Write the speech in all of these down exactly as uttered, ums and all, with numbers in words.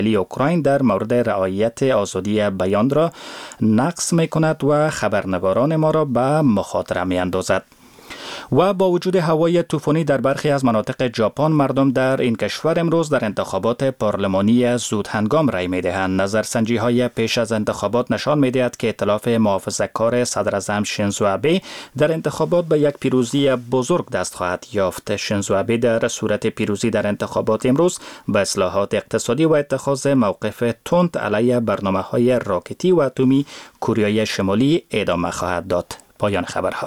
اوکراین در مورد رعایت آزادی بیان را نقض می کند و خبرنگاران ما را به مخاطره می اندازد. و با وجود هوای طوفانی در برخی از مناطق ژاپن، مردم در این کشور امروز در انتخابات پارلمانی زود هنگام رای می دهند. نظرسنجی های پیش از انتخابات نشان می دهد که ائتلاف محافظه‌کار صدر اعظم شینزو آبه در انتخابات به یک پیروزی بزرگ دست خواهد یافت. شینزو آبه در صورت پیروزی در انتخابات امروز به اصلاحات اقتصادی و اتخاذ موقف تند علیه برنامه های راکتی و اتمی کره شمالی ادامه خواهد داد. پایان خبرها.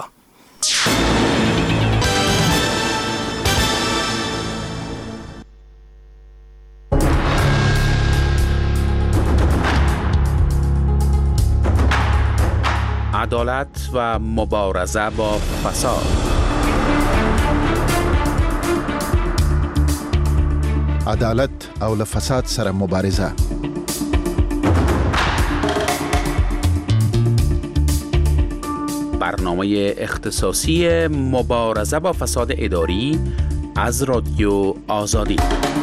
عدالت و مبارزه با فساد. عدالت او فساد سره مبارزه. برنامه اختصاصی مبارزه با فساد اداری از رادیو آزادی.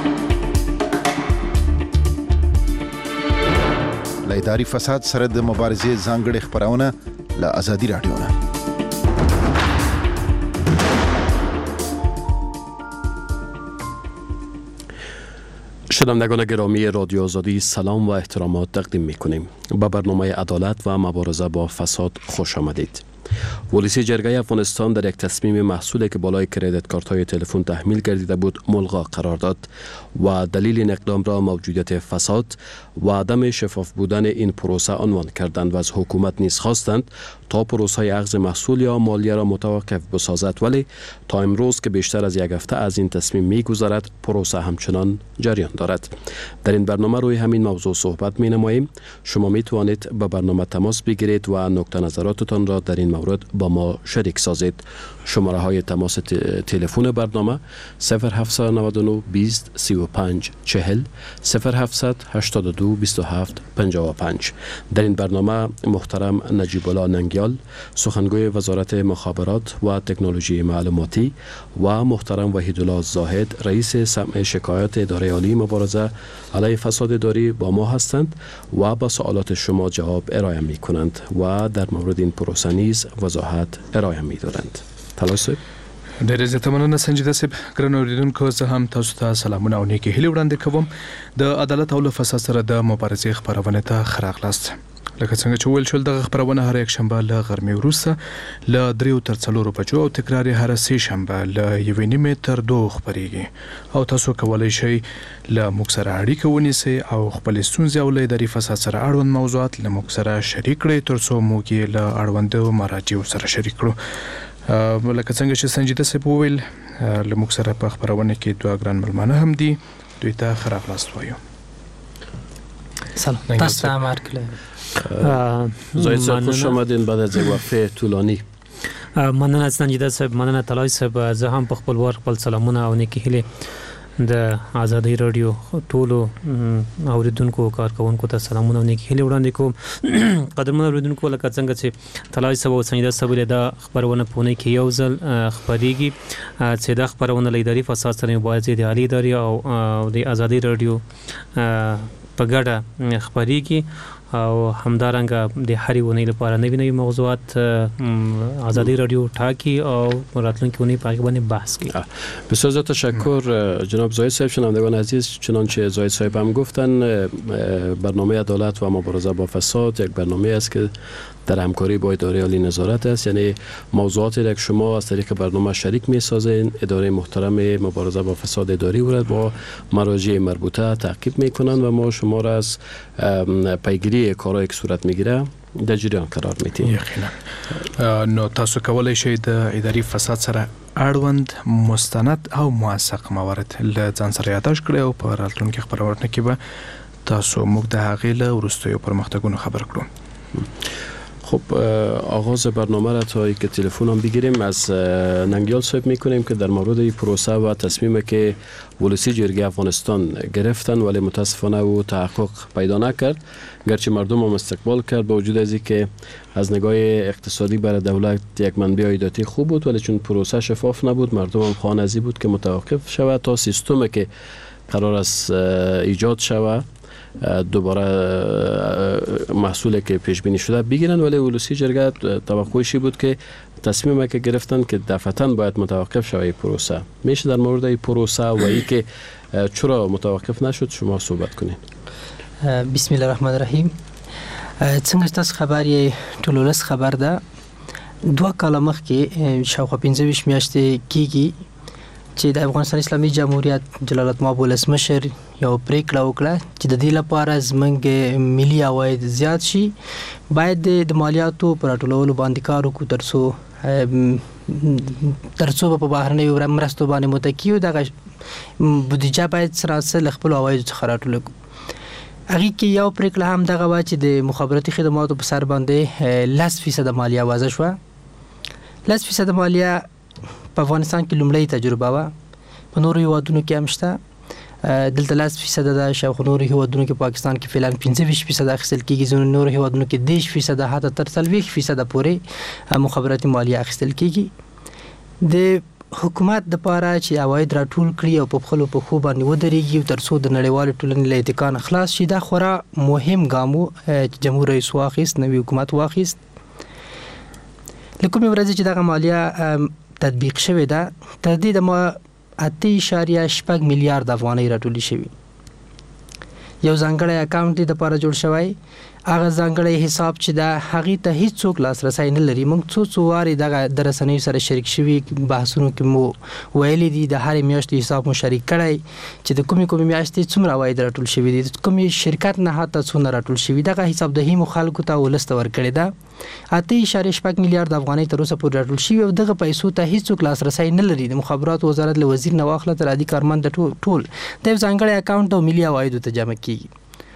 لایداری فساد سره د مبارزې ځانګړې خبرونه له آزادی رادیو نه. شنوندگان گرامی رادیو آزادی سلام و احترامات تقدیم می‌کنیم. به برنامه عدالت و مبارزه با فساد خوش آمدید. ولسی جرگه افغانستان در یک تصمیم محصولی که بالای کریدیت کارت های تلفن تحمیل گردیده بود ملغا قرار داد و دلیل این اقدام را موجودیت فساد و عدم شفاف بودن این پروسه عنوان کردند و از حکومت نیز خواستند تا پروسه اخذ محصول یا مالیه را متوقف بسازد، ولی تا امروز که بیشتر از یک هفته از این تصمیم می‌گذرد پروسه همچنان جریان دارد. در این برنامه روی همین موضوع صحبت می‌نماییم. شما می‌توانید به برنامه تماس بگیرید و نقطه نظراتتان را در این مورد با ما شریک سازید. شماره های تماس تلفن برنامه صفر هفت نه نه بیست سی و پنج چهل صفر هفت هشتاد و دو بیست و هفت پنجاه و پنج. در این برنامه محترم نجیب الله ننگیال سخنگوی وزارت مخابرات و تکنولوژی معلوماتی و محترم وحیدالله زاهد رئیس سمع شکایات اداره عالی مبارزه علیه فساد اداری با ما هستند و با سوالات شما جواب ارائه می کنند و در مورد این پروسه نیز وضاحت ارائه می دارند. تلاسه ډېر زیاته مننه سنجیده صاحب. ګرانو اوریدونکو، زه هم تاسو ته سلامونه او نیکې هیلې وړاندې کوم. د عدالت او له فساد سره د مبارزې خپرونې ته ښه راغلاست. لکه څنګه چې ویل شول، دغه خپرونه هر یک شنبه له غرمې وروسته له دریو تر څلورو بجو او تکرار یې هره سې شنبه له یوې نیمې تر دوو خپرېږي او تاسو کولی شئ له موږ سره اړیکه ونیسئ او خپلې ستونزې او له اداري فساد سره اړوند موضوعات له موږ سره شریک کړئ تر څو موږ یې له اړوندو مراجعو سره شریک کړو. لکه څنګه چې سنجیده صاحب وویل، له موږ سره په خپرونه کې دوه ګران ملمانه هم دي. دوی ته ښه راغلاست وایو. سلام، تاسو ته هم هرکله. زاید صاحب خوش آمدین بعد از یک وقفه طولانی. مننه سنجیده صاحب، مننه طلای صاحب. زه هم په خپل وار خپل سلامونه او نیکې هیلې د آزادۍ رادیو ټولو اوریدونکو کارکونکو ته سلامونه او نیکې هیلې وړاندې کوم. قدرمن اوریدونکو، لکه څنګه چې طلای صاحب او سنجیده صاحب دا خبرونه په اونۍ کې یو ځل خپرېږي چې دا خبرونه له اداري فساد سره مبارزې د عالی ادارې او د آزادۍ رادیو په ګډه خپرېږي او همدارنګه د هرې اونۍ لپاره نوي نوي موضوعات آزادی رادیو ټاکی او راتلونکي اونۍ په هغه باندې بحث کوي. بسیار تشکر جناب زاید صاحب. شنوندگان عزیز، چنانچه زاید صاحب هم گفتن، برنامه عدالت و مبارزه با فساد یک برنامه است که در همکاری با اداره عالی نظارت است، یعنی موضوعاتی که شما از طریق برنامه شریک می‌سازین. اداره محترم مبارزه با فساد اداری و با مراجع مربوطه تعقیب می‌کنند و ما شما را از پیگیری کارهایی که صورت می‌گیره در جریان قرار می‌دیم. یقینا. نو تاسو کولای شئ د اداري فساد سره اړوند مستند او موثق موارد له ځان سره یادداشت کړئ او په راتلونکي خبرونه کې به تاسو موږ د هغې له وروستیو پرمختګونو خبر کړو. خب آغاز برنامه را تا که تلفن هم بگیریم از ننگیال صاحب میکنیم که در مورد این پروسه و تصمیمی که ولسی جرگه افغانستان گرفتن ولی متاسفانه او تحقق پیدا نکرد، گرچه مردم هم استقبال کرد با وجود از که از نگاه اقتصادی برای دولت یک منبع عایداتی خوب بود، ولی چون پروسه شفاف نبود مردم هم خواهان ازی بود که متوقف شود تا سیستمی که قرار است ایجاد شود دوباره محصولی که پیش بینی شده بگیرن، ولی ولسی جرگه توقعش بود که تصمیم که گرفتن که دفعتاً باید متوقف شود این پروسه. میشه در مورد این پروسه و این که چرا متوقف نشد شما صحبت کنین؟ بسم الله الرحمن الرحیم. څنګه تاسو خبر یې ټولولس خبر ده دوه کاله مخکې شاوخوا پنځه ویشت میاشتې کېږي چې د افغانستان اسلامي جمهوریت جلال الدین ولسمشر یو پریکړه وکړه چې د دې لپاره زموږ ملي عواید زیات شي باید د مالیاتو پر راټولولو باندې کار وکړو ترڅو ترڅو په بهرنیو مرستو باندې متکی وو دغه بودیجه باید سراسر خپل عواید څخه راټول کړو. هغه کې یو پریکړه هم دغه وا چې د مخابراتي خدماتو په سر باندې لس فیصد مالیه وضع شوه. لس فیصد مالیه په افغانستان کې لومړی تجربه و، په نورو هیوادونو کې هم شته. دلته لس فیصد ده، شاوخوا نورو هیوادونو کې پاکستان کې فعلا پنځه ویشت فیصد اخیستل کېږي، ځینو نورو هیوادونو کې دېرش فیصد حتی تر څلوېښت فیصد پورې مخابراتي مالیه اخیستل کېږي. د حکومت د پاره چې عواید راټول کړي او په خپل په خو باندې ودرېږي او ترڅو د نړیوال ټولنې له اتکا خلاص شي، دا خورا مهم ګام و چې جمهور رئیس واخیست، نوی حکومت واخیست. لکه مې ورځ چې دغه مالیه تطبیق شوې ده تر دې د ما اته اشاریه شپږ میلیارډ افغانۍ راټولې شوې. یو ځانګړی اکاونټ د لپاره جوړ شوی، هغه ځانګړی حساب چې دا هغه ته هیڅوک لاسرسي نه لري. موږ څو څو واري دغه درسنۍ سره شریک شوي بحثونو کې مو ویلي دي د هر میاشتې حساب مو شریک کړی چې د کومې کومې میاشتې څومره عواید راټول شوي دي، کومې شرکت نه حتی څومره راټول شوي، دغه حساب دهي مو خلکو ته ولست ورکړی ده. اته اشاریه شپږ میلیارډ افغانۍ تر اوسه پورې راټول شوي او دغه پیسو ته هیڅوک لاسرسي نه لري. د مخابراتو وزارت له وزیر نه واخله تر عادي کارمند ټول د ځانګړي اکاونټ او ملي عوایدو ته جمع کیږي.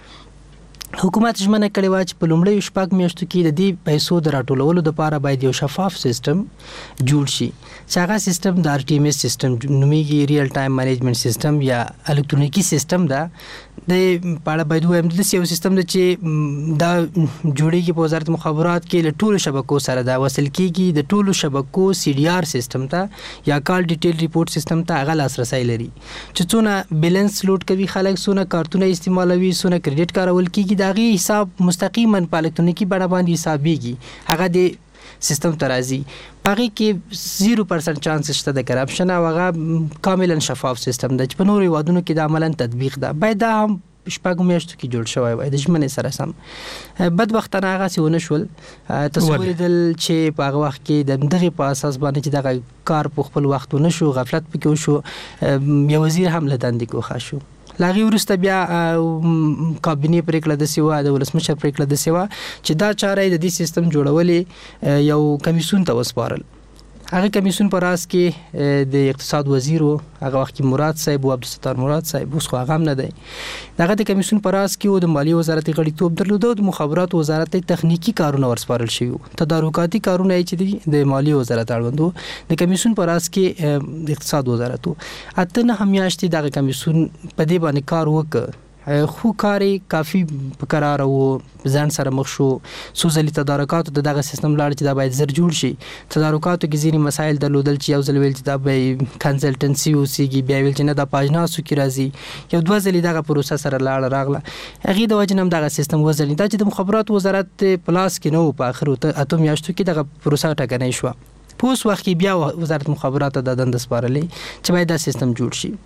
حکومت ژمنه کړې و چې په لومړیو شپږ میاشتو کې د دې پیسو د راټولولو لپاره باید یو شفاف سیستم جوړ شي چې هغه سیستم د آر ټي ایم ایس سیستم نومیږي، ریل ټایم مینجمنت سیستم یا الکترونیکی سیستم ده. د پاړه باید وایم د یو سیستم د چې دا جوړیږي په وزارت مخابرات کې له ټولو شبکو سره دا وصل کیږي، د ټولو شبکو سی ډي آر سیستم ته یا کال ډیټیل ریپورت سیستم ته هغه لاسرسي لري چې څونه بیلانس لوډ کوي خلک، څونه کارتونه استعمالوي، څونه کریډټ کارول کیږي، دغه حساب مستقیما په الکترونیکی بڼه باندې حسابيږي. هغه د سیستم ترازی پاره کې صفر درجه چانس شته د کرپشن او هغه کاملا شفاف سیستم د په نورو وادونو کې د عملاً تطبیق ده. باید دا هم شپږ میاشتو کې جوړ شوی وای د ژمنې سره سم. بدبختانه هغه څه ونه شول. تصور دل چې په هغه وخت کې د دغه په اساس باندې چې دغه کار په خپل وخت ونه شو، غفلت پکې وشو، یو وزیر هم له دندې کوخه شو. لاغي ورسته بیا کابینه پریکړه د سیوا د ولسمشر پریکړه د سیوا چې دا چاره د دې سیستم جوړولې یو کمیسیون ته وسپارل. هغه کمیسیون پر راس کې د اقتصاد وزیر او هغه وخت کې مراد صاحب او عبدالستار مراد صاحب اوس خو هغه هم نه دی. دغه د کمیسیون پر راس کې د مالی وزارت غړیتوب درلود او د مخابرات وزارت تخنیکی کارونه ورسپارل شوی، تدارکاتی کارونه چې دي د مالی وزارت اړوندو د کمیسیون پر راس کې د اقتصاد وزارت اته نه همیاشتي دغه کمیسیون په دې باندې کار وکړ. خو کاری کافی قرار او ځان سره مخ شو. سوزلي تدارکات د دغه سیستم لاړ چې دا باید زر جوړ شي. تدارکاتو کې ځینې مسایل درلودل چې یو ځل ویل چې دا به کنسلټنسي اوسېږي، بیا ویل چې نه دا پاجناسو کې راځي، یو دوه ځلې دغه پروسه سره لاړ راغله. هغې د وجې نه هم دغه سیستم وځلې دا چې د مخابرات وزارت پلاس کې نه و په آخر اتو میاشتو کې دغه پروسه ټاکنۍ شوه. په اوس وخت کې بیا وزارت مخابرات د دنده سپارلې چې باید دا سیستم جوړ شي.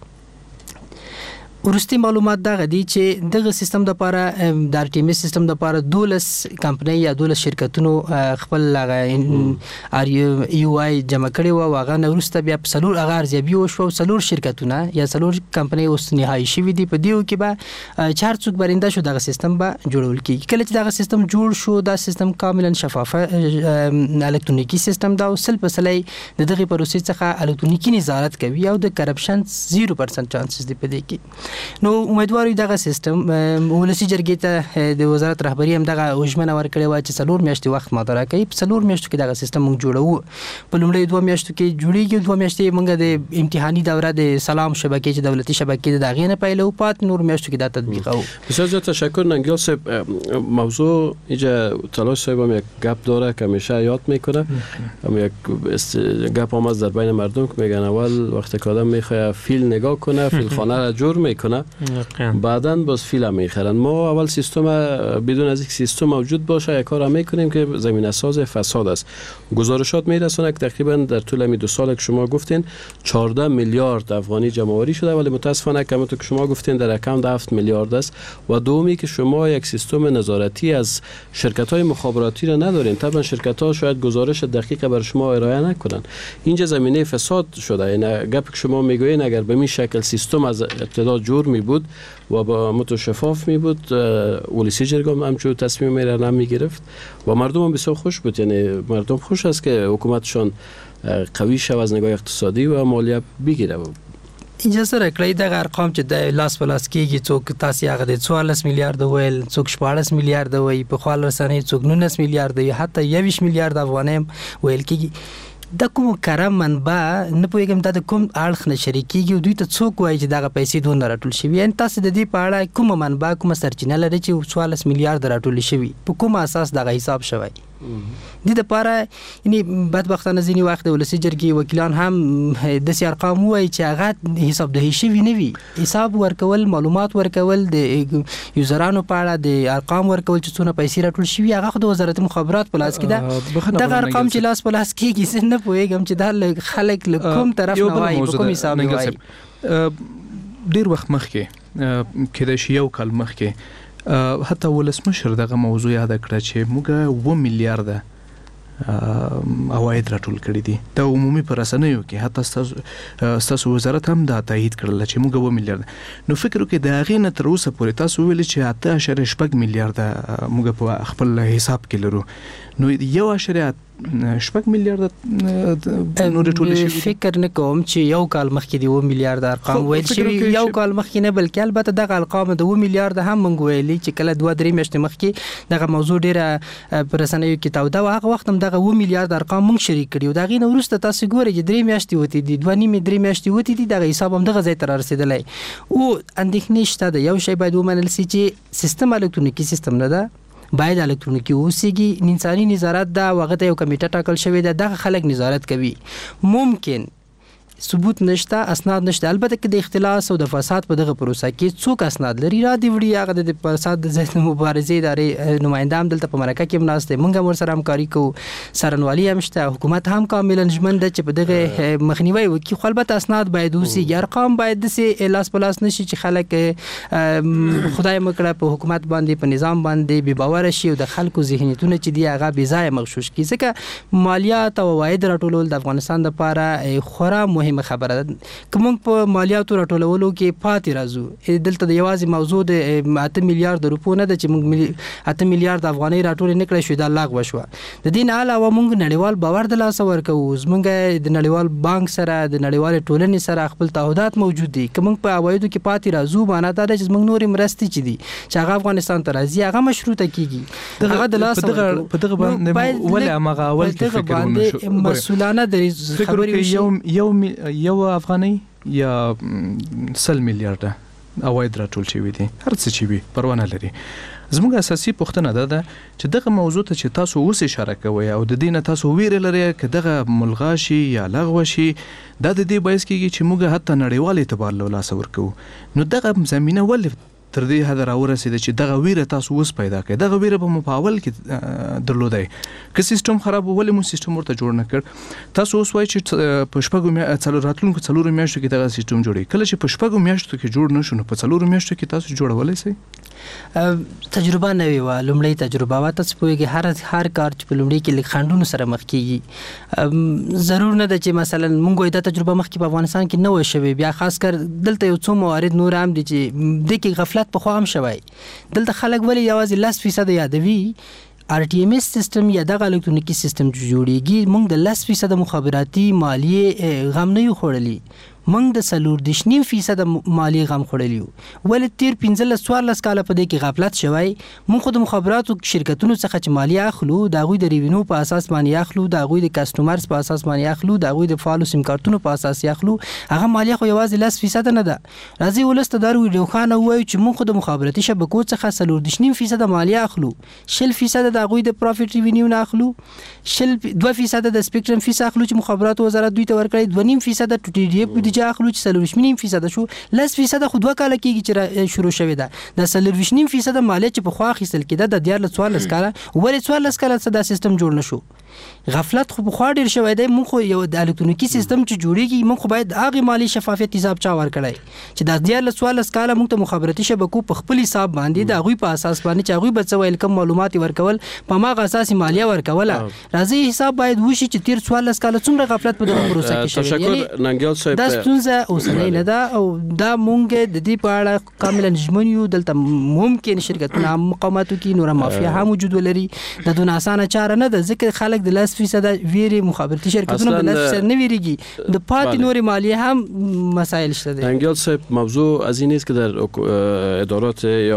ورستي معلومات دا غدي چې دغه سیستم د لپاره د آر ټي ایم ایس سیستم د لپاره دولس کمپنۍ یا دولس شرکتونو خپل هغه ار یو آی جمع کړي و. هغه نورسته بیا په سلور هغه ارزیابي وشو، سلور شرکتونه یا سلور کمپنۍ اوس نهایی شوي دي. په دیو کې به چار څوک برنده شو دغه سیستم به جوړول کیږي. کله چې دغه سیستم جوړ شو دا سیستم کاملا شفاف الکترونیکی سیستم دا وسل په سلې د دغه پروسې څخه الکترونیکی نظارت کوي او د کرپشن صفر درجه چانسز دی په دې کې. نو امیدواري دغه سیستم ولسی جرګې ته د وزارت رهبری هم دغه وژمنه ورکړې و چې څلور میاشتې وخت ماته راکړي. په څلور میاشتو کې دغه سیستم موږ جوړو. په لومړی دوه میاشتو کې جوړیږي، دوه میاشتې موږ د امتحاني دوره د سلام شبکې چې دولتي شبکې د دغې نه پیلو پات نور میاشتو کې دا تطبیق او بسیار زیاد تشکر. ننگیال صاحب موضوع اینجا تلاش صاحب هم یک گپ داره که همیشه یاد میکنه، هم یک گپ هم از در بین مردم که میگن اول وقتی که آدم میخواد فیل نگاه کنه فیل خانه را جور میکنه میکنه بعداً باز فیل هم میخرن. ما اول سیستم بدون از یک سیستم موجود باشه یک کار میکنیم که زمینه ساز فساد است. گزارشات میرسونه که تقریبا در طول می دو سال که شما گفتین چهارده میلیارد افغانی جمع آوری شده، ولی متاسفانه که همونطور که شما گفتین در اکانت هفت میلیارد است. و دومی که شما یک سیستم نظارتی از شرکت های مخابراتی را ندارین. طبعا شرکت ها شاید گزارش دقیق بر شما ارائه نکنن. اینجا زمینه فساد شده. یعنی گپ که شما میگوین اگر به این شکل سیستم از ابتدا جور می بود و با متشفاف می بود، ولسی جرگه هم همچون تصمیم میره نمی گرفت و مردم هم بسیار خوش بود. یعنی مردم خوش است که حکومتشان قوی شو از نگاه اقتصادی و مالیه بگیره. اینجا سره کړی د ارقام چې د لاس په لاس کېږي څوک تاسو هغه د څوارلس میلیارډ ویل، څوک شپاړس میلیارډ وی، په خپل رسنۍ څوک نولس میلیارډ وی، حتی یویش میلیارډ افغانۍ ویل کېږي. د کوم کارم منبع نه پوهیږم دا د کوم اړخ نه شریکيږي، دوی ته څوک وایي چې دغه پیسې دونه راټول شوي. یعنی تاسو د دې په اړه کوم منبع کوم سرچینه لري چې څوارلس میلیارډ راټول شوي، په کوم اساس دغه حساب شوی؟ د لپاره یعنی بدبختانه ځینی وخت ولسی جرګي وکیلان هم د سي ارقام وایي چې هغه حساب دهي شوی نه وي. حساب ورکول، معلومات ورکول، د یوزرانو په اړه د ارقام ورکول چې څونه پیسې راټول شوي هغه د وزارت مخابرات په لاس کې ده. دغه ارقام چې لاس په لاس کېږي نه پوهیږم چې دا خلک له کوم طرف نه وایي، په کوم حساب نه وایي. ډیر وخت مخکې کېدای شي یو کال مخکې حتی ولسمشر دغه موضوع یاد کړه چې موږ و میلیارډ عواید راټول کړي دي. د عمومي پر رسنیو کې حتی تاسو وزارت هم دا تایید کړل چې موږ و میلیارډ. نو فکر وکړئ د هغې نه تر اوسه پورې تاسو ویلي چې اته اعشاریه شپږ میلیارډ موږ په خپل حساب کې لرو. نو یو اعشاریه شپږ میلیارډ نور ټول شي. فکر نه کوم چې یو کال مخکې دی و میلیارډ ارقام ویل شي. یو کال مخکې نه بلکې البته دغه ارقام د و میلیارډ هم مونږ ویلي چې کله دوه درې میاشتې مخکې دغه موضوع ډیره پر رسنیو کې تاوده و. هغه وخت هم دغه و میلیارډ ارقام مونږ شریک کړي و. دغه نه وروسته تاسو ګورئ چې درې میاشتې وتی دي، دوه نیمې درې میاشتې وتی دي، دغه حساب هم دغه ځای ته رسیدلی. او اندېښنې شته د یو شی باید ومنل شي چې سیستم الکترونیکي سیستم نه ده، باید الکترونیکی اوسېږي. انساني نظارت دا وغه ته یو کمیټه ټاکل شوی ده، دغه خلک نظارت کوي. ممکن ثبوت نشته، اسناد نشته. البته که د اختلاس او د فساد په دغه پروسه کې څوک اسناد لري را دی وړي هغه د فساد د ضد مبارزې ادارې نماینده هم دلته په مرکه کې مناسته مونږ هم ورسره همکاري کوو. سرنوالي هم شته، حکومت هم کاملا ژمن ده چې په دغه مخنیوي وکړي. خو البته اسناد باید اوسېږي، ارقام باید داسې لاس په لاس نشي چې خلک خدای مکړه په حکومت باندې په نظام باندې بې باوره شي او د خلکو ذهنیتونه چې دي هغه بې ځایه مغشوش کړي. ځکه مالیات او عواید راټولول د افغانستان لپاره خورا مهم خبره ده. کوم په مالیاتو راټولولو کې پاتې راځو. دلته د یوازې موضوع د اته میلیارډ روپو نه ده چې موږ اته میلیارډ افغانۍ راټول نه کړی شو، دا لاغ وشوه. د دې نه علاوه موږ نړیوال باور د لاسه ورکوو. زموږ د نړیوال بانک سره د نړیوال ټولنې سره خپل تعهدات موجود دي. که موږ په عوایدو کې پاتې راځو معنا دا ده چې موږ نورې مرستې چې دي چې هغه افغانستان ته راځي هغه مشروطه کیږي. هغه د لاسه ورکوو. په دغه باندې ولې هغه اول کې فکر ونه شو مسؤلانه د خبرې یو یو یو افغانۍ یا سل میلیارډ عواید راټول شوي دي، هر څه چې وي پروا نه لري. زموږ اساسي پوښتنه دا ده چې دغه موضوع ته چې تاسو اوس اشاره کوئ او د دې نه تاسو ویره لرئ که دغه ملغا شي یا لغوه شي، دا د دې باعث کېږي چې موږ حتی نړیوال اعتبار له لاسه ورکوو. نو دغه زمینه ولې تر دې حد راورسېده چې دغه ویره تاسو اوس پیدا کړئ؟ دغه ویره به مو په اول کې درلودی که سیستم خراب و، ولې مو سیستم ورته جوړ نه کړ؟ تاسو اوس وایئ چې په شپږو څلور راتلونکو څلورو میاشتو کې دغه سیستم جوړوي. کله چې په شپږو میاشتو کې جوړ نه شو نو په څلورو میاشتو کې تاسو جوړولی شئ؟ تجربه نوې وه، لومړی تجربه وه. تاسو پوهېږئ هر هر کار چې په لومړي کې لږ خنډونو سره مخ کېږي. ضرور نه ده چې مثلا موږ وایو دا تجربه مخکې په افغانستان کې نه وه شوې. بیا خاص کر دلته یو څو موارد نور هم دي چې دې کې غفلت پخوا هم شوی. دلته خلک ولې یوازې لس فیصد یادوي. آر ټي ایم ایس سیستم یا دغه الکترونیکي سیستم چې جوړیږي موږ د لس فیصد مخابراتي مالیې غم نه یو خوړلی، موږ د څلور دېرش نیم فیصد مالیې غم خوړلی یو. ولې تیر پنځلس څوارلس کاله په دې کې غفلت شوی. موږ خو د مخابراتو شرکتونو څخه چې مالیه اخلو د هغوی د ریوینو په اساس باندې اخلو، د هغوی د کسټمرز په اساس باندې اخلو، د هغوی د فعالو سیم کارتونو په اساس اخلو. هغه مالیه خو یوازې لس فیصد نه ده. راځئ ولس ته دا روښانه ووایو چې موږ خو د مخابراتي شبکو څخه څلور دېرش نیم فیصد مالیه اخلو، شل فیصد د هغوی د پروفیټ ریوینیو نه اخلو، شل دوه فیصد د سپیکټرم فیس اخلو چې مخابراتو وزارت دوی ته ورکړی، دوه نیم فیصد د ټي ډي اف بودیجه چې اخلو چې څلور نیم فیصد شو لس فیصد خو دوه کال کېږي چې شروع شوی ده د څلور نیم فیصد مالیه چې په خوا اخیستل کېده د دیار له څوارلس کاله ولې څوارلس کاله څه دا سیستم جوړ نشو غفلت خو په خوا ډیر شوی دی مونږ خو یو د الکترونیکی سیستم چې جوړیږي مونږ خو باید هغه مالی شفافیت حساب چا ورکړای چې د دیار له څوارلس کاله مونږ ته مخابراتي شبکو په خپل حساب باندې د هغوی په اساس باندې چې هغوی به څه ویل کوم معلومات ورکول په ماغه اساس مالیه ورکوله راځي حساب باید وشي چې تیر څوارلس کاله څومره غفلت په دغه پروسه کې شوی تشکر ننګیال صاحب دا ستونزه اوسنۍ نه ده او دا مونږ د دې په اړه کاملا ژمن یو دلته ممکن شرکتونه مقاومت وکړي نور مافیا هم وجود ولري د دون اسانه چاره نه ده ځکه خلک د لاس فیصد ویری مخابراتي شرکتونه د لاس فیصد نه ویریږي د پاتې نور مالیه هم مسائل شته دي ننګیال صاحب موضوع از این است که در ادارات یا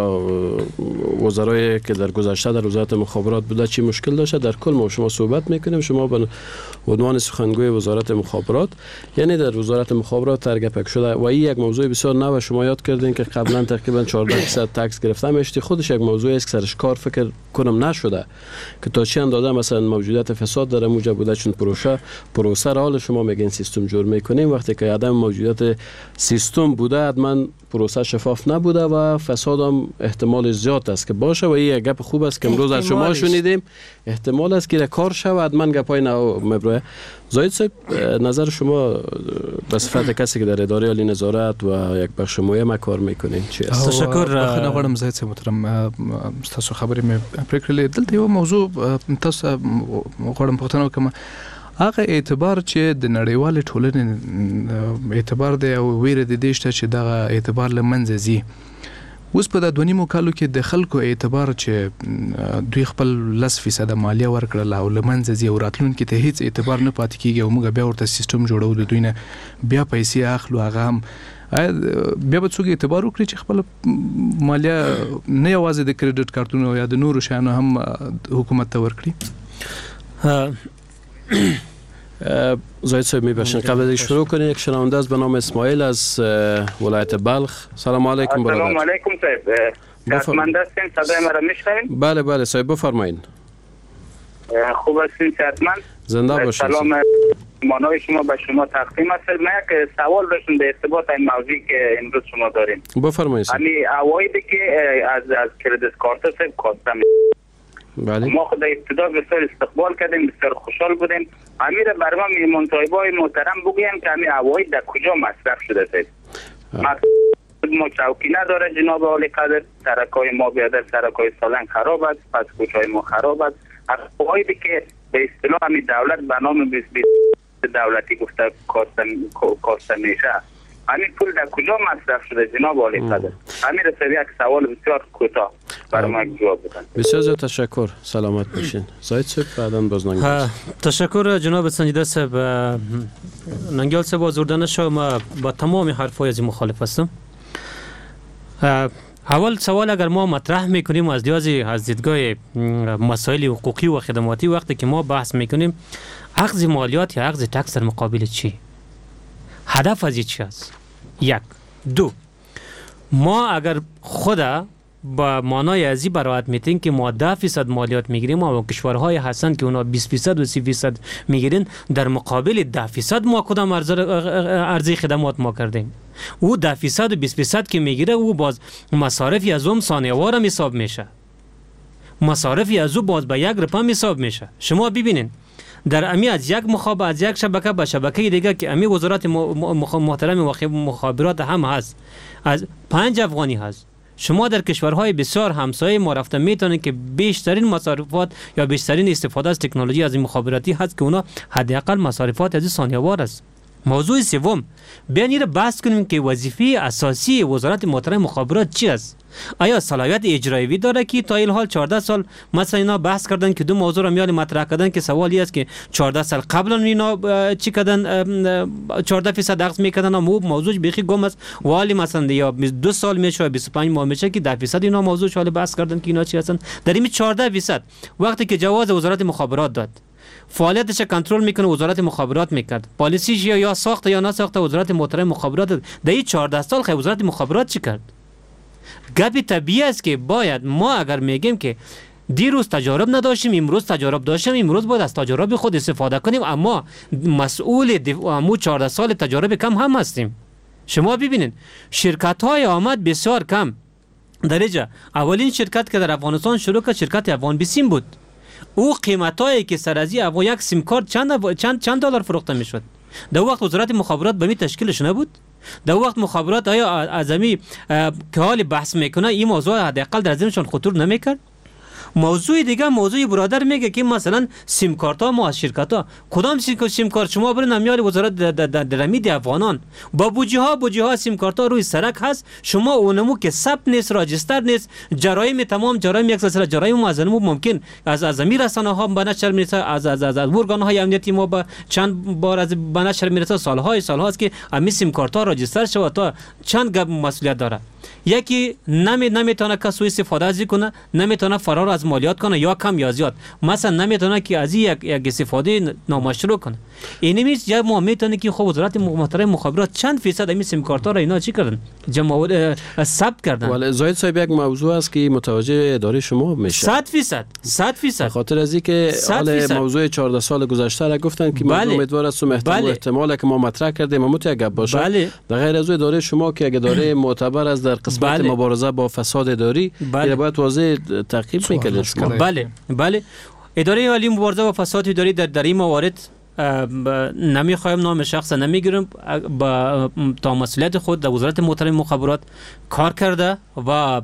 وزرای که در گذشته در وزارت مخابرات بوده چی مشکل داشته در کل ما شما صحبت میکنیم شما به عنوان سخنگوی وزارت مخابرات یعنی در وزارت مخابرات ترگپک شده و این یک موضوع بسیار نو شما یاد کردین که قبلا تقریبا چهارده درصد تکس گرفته میشتی خودش یک موضوعی است که سرش کار فکر کنم نشده که تا چه اندازه مثلا موجودیت فساد در موجب بوده چون پروسه پروسه را حال شما میگین سیستم جور میکنیم وقتی که عدم موجودیت سیستم بوده حتما پروسه شفاف نبوده و فساد هم احتمال زیاد است که باشه و این گپ خوب است که امروز از شما شنیدیم احتمال است که کار شود حتما گپای نو مبروه زاید صاحب نظر شما به صفت کسی که در اداره عالی نظارت و یک بخش مهم کار میکنین چی است تشکر بخنه غواړم زاید صاحب محترم تاسو خبرې مې پرې کړلې دلته یو موضوع تاسو غواړم پوښتنه وکړم هغه اعتبار چې د نړیوال ټولنې اعتبار دی او ویره د دې شته چې دغه اعتبار له منځه ځي اوس په د دوه نیمو کالو کې د خلکو اعتبار چې دوی خپل لس فیصد مالیه ورکړل او له منځه ځي او راتلونکي ته هیڅ اعتبار نه پاتې کیږي او موږ بیا ورته سیستم جوړو د دوی نه بیا پیسې اخلو هغه هم بیا به څوک اعتبار وکړي چې خپل مالیه نه یوازې د کریډټ کارتونو یا د نورو شیانو هم حکومت ته ورکړي زاید صاحب میبخشین قبل از شروع کنید یک شنونده است به نام اسماعیل از ولایت بلخ سلام علیکم برادر سلام علیکم صاحب کارمند هستین صدای مرا میشنوین بله بله صاحب بفرمایید خوب هستین صحتمند زنده باشید سلام مانای شما به شما تقدیم است من یک سوال داشتم در ارتباط این موضوعی که امروز شما دارین بفرمایید یعنی اوایدی که از از کریدیت کارت صاحب کاستم بله ما خود ابتدا بسیار استقبال کردیم بسیار خوشحال بودیم امیر بر ما میهمان صاحبای محترم بگویم که همین اواید در کجا مصرف شده است ما چوکی نداره جناب عالی قدر سرکای ما بیادر سرکای سالنگ خراب است پس کوچای ما خراب است اوایدی که به اصطلاح همین دولت به نام بیست بیست دولتی گفته کاسته میشه همین پول در کجا مصرف شده جناب عالی قدر همین رسوی یک سوال بسیار کوتاه برای ما جواب بدن بسیار زیاد تشکر سلامت باشین زاید صاحب بعداً باز ننگیال تشکر جناب سنجیده صاحب ننگیال صاحب آزردن شما ما با تمام حرفای از مخالف هستم اول سوال اگر ما مطرح میکنیم از لحاظ از دیدگاه مسائل حقوقی و خدماتی وقتی که ما بحث میکنیم اخذ مالیات یا اخذ تکس در مقابل چی هدف از چی است یک دو ما اگر خدا با مانای ازی برایت میتین که ما ده فیصد مالیات میگیریم و کشورهای هستند که اونا بیست فیصد و سی فیصد میگیرین در مقابل ده فیصد ما کدام عرضه خدمات ما کردیم او ده فیصد و بیست فیصد که میگیره او باز مصارفی از اون ثانیه‌وار هم حساب میشه مصارفی از او باز به یک رقم حساب میشه شما ببینین در امی از یک مخابره از یک شبکه به شبکه دیگه که امی وزارت محترم مخابرات هم هست از پنج افغانی هست شما در کشورهای بسیار همسایه ما رفته میتونید که بیشترین مصارفات یا بیشترین استفاده از تکنولوژی از این مخابراتی هست که اونا حداقل مصارفات از ثانیه‌وار است موضوع سوم بیاین را بحث کنیم که وظیفه اساسی وزارت محترم مخابرات چی است آیا صلاحیت اجرایی داره که تا این حال چهارده سال مثلا اینا بحث کردن که دو موضوع را میان مطرح کردن که سوالی است که چهارده سال قبل اینا چی کردن چهارده فیصد اخذ میکردن و موضوع بیخی گم است و حالی مثلا یا دو سال میشه بیست و پنج ماه میشه که ده فیصد اینا موضوع حال بحث کردن که اینا چی هستن در این چهارده فیصد وقتی که جواز وزارت مخابرات داد فعالیتش کنترل میکنه وزارت مخابرات میکرد پالیسیش یا یا ساخت یا نساخت وزارت محترم مخابرات در این چهارده سال خیلی وزارت مخابرات چی کرد گپی طبیعی است که باید ما اگر میگیم که دیروز تجارب نداشتیم، امروز تجارب داشتیم، امروز باید از تجارب خود استفاده کنیم، اما مسئول امو چهارده سال تجارب کم هم هستیم. شما ببینید شرکت های آمد بسیار کم. درجه اولین شرکت که در افغانستان شروع کرد شرکت افغان بیسیم بود. او قیمت هایی که سر از افغان یک سیم کارت چند چند چند دلار فروخته میشد. در وقت وزارت مخابرات به می تشکیلش نبود. در وقت مخابرات آیا اعظمی که حال بحث میکنه این موضوع حداقل در ذهنشان خطور نمیکرد؟ موضوع دیگه موضوع برادر میگه که مثلا سیم کارت ها ما از شرکت ها کدام سیم کارت شما برین امیال وزارت درآمد افغانان با بودجه ها بودجه ها سیم کارت ها روی سرک هست، شما اونمو که ثبت نیست، راجستر نیست، جرایم تمام جرایم یک سلسله جرایم معظمو ممکن از از امیر رسانه ها به نشر میرسه، از از از ارگان های امنیتی ما با چند بار از به نشر میرسه، سالهای سالهاست که امی سیم کارت ها راجستر شود تا چند گپ مسئولیت داره. یکی نمی نمیتونه که سوء استفاده ازی کنه، نمیتونه فرار از مالیات کنه یا کم یا زیاد، مثلا نمیتونه که از یک یک استفاده نامشروع کنه. اینمی یا ما میتونه که خب وزارت محترم مخابرات چند فیصد این سیم کارت ها را اینا چی کردن؟ جمع ثبت کردن. ولی زاید صاحب یک موضوع است که متوجه اداره شما میشه. صد فیصد صد فیصد خاطر از اینکه حال موضوع چهارده سال گذشته را گفتن که بله. مردم امیدوار هستم احتمال بله. احتمال که ما مطرح کردیم اموت یک گپ باشه. بله. در غیر از اداره شما که یک اداره معتبر از در قسمت بله. مبارزه با فساد اداری بله. باید واضح تعقیب میکردین شما. بله بله اداره عالی مبارزه با فساد اداری در در این موارد نمیخوایم نام شخص نمیگیرم، با تا مسئولیت خود در وزارت محترم مخابرات کار کرده و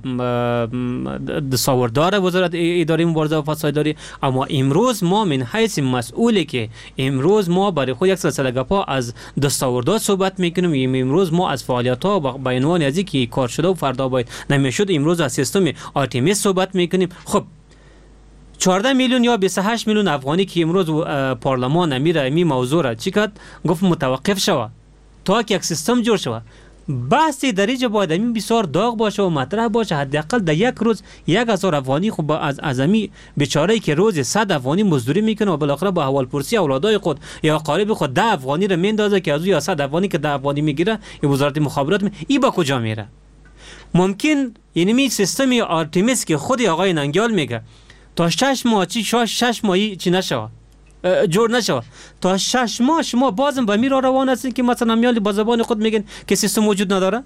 دستاورددار وزارت اداره مبارزه با فساد اداری. اما امروز ما من حیث مسئولی که امروز ما برای خود یک سلسله گپا از دستاوردات صحبت میکنیم، امروز ما از فعالیت ها با عنوان از اینکه کار شده و فردا باید نمیشد امروز از سیستم آرتمیس صحبت میکنیم. خب چهارده میلیون یا بیست و هشت میلیون افغانی که امروز پارلمان امیر امی موضوع را چی کرد؟ گفت متوقف شود تا که یک سیستم جور شود. بحث درجه باید امی بسیار داغ باشه و مطرح باشه. حداقل در یک روز یک هزار افغانی خب از ازمی بیچاره که روز صد افغانی مزدوری میکنه و بالاخره با احوالپرسی اولادای خود یا اقارب خود ده افغانی را میندازه که از یا صد افغانی که ده افغانی میگیره این وزارت مخابرات می ای با کجا میره؟ ممکن یعنی سیستم آرتمیس که خود آقای ننگیال میگه تا شش ماه چی شش شش ماهی چی نشوه جور نشوه، تا شش ماه شما بازم به میرا روان هستین که مثلا میال با زبان خود میگن که سیستم وجود نداره.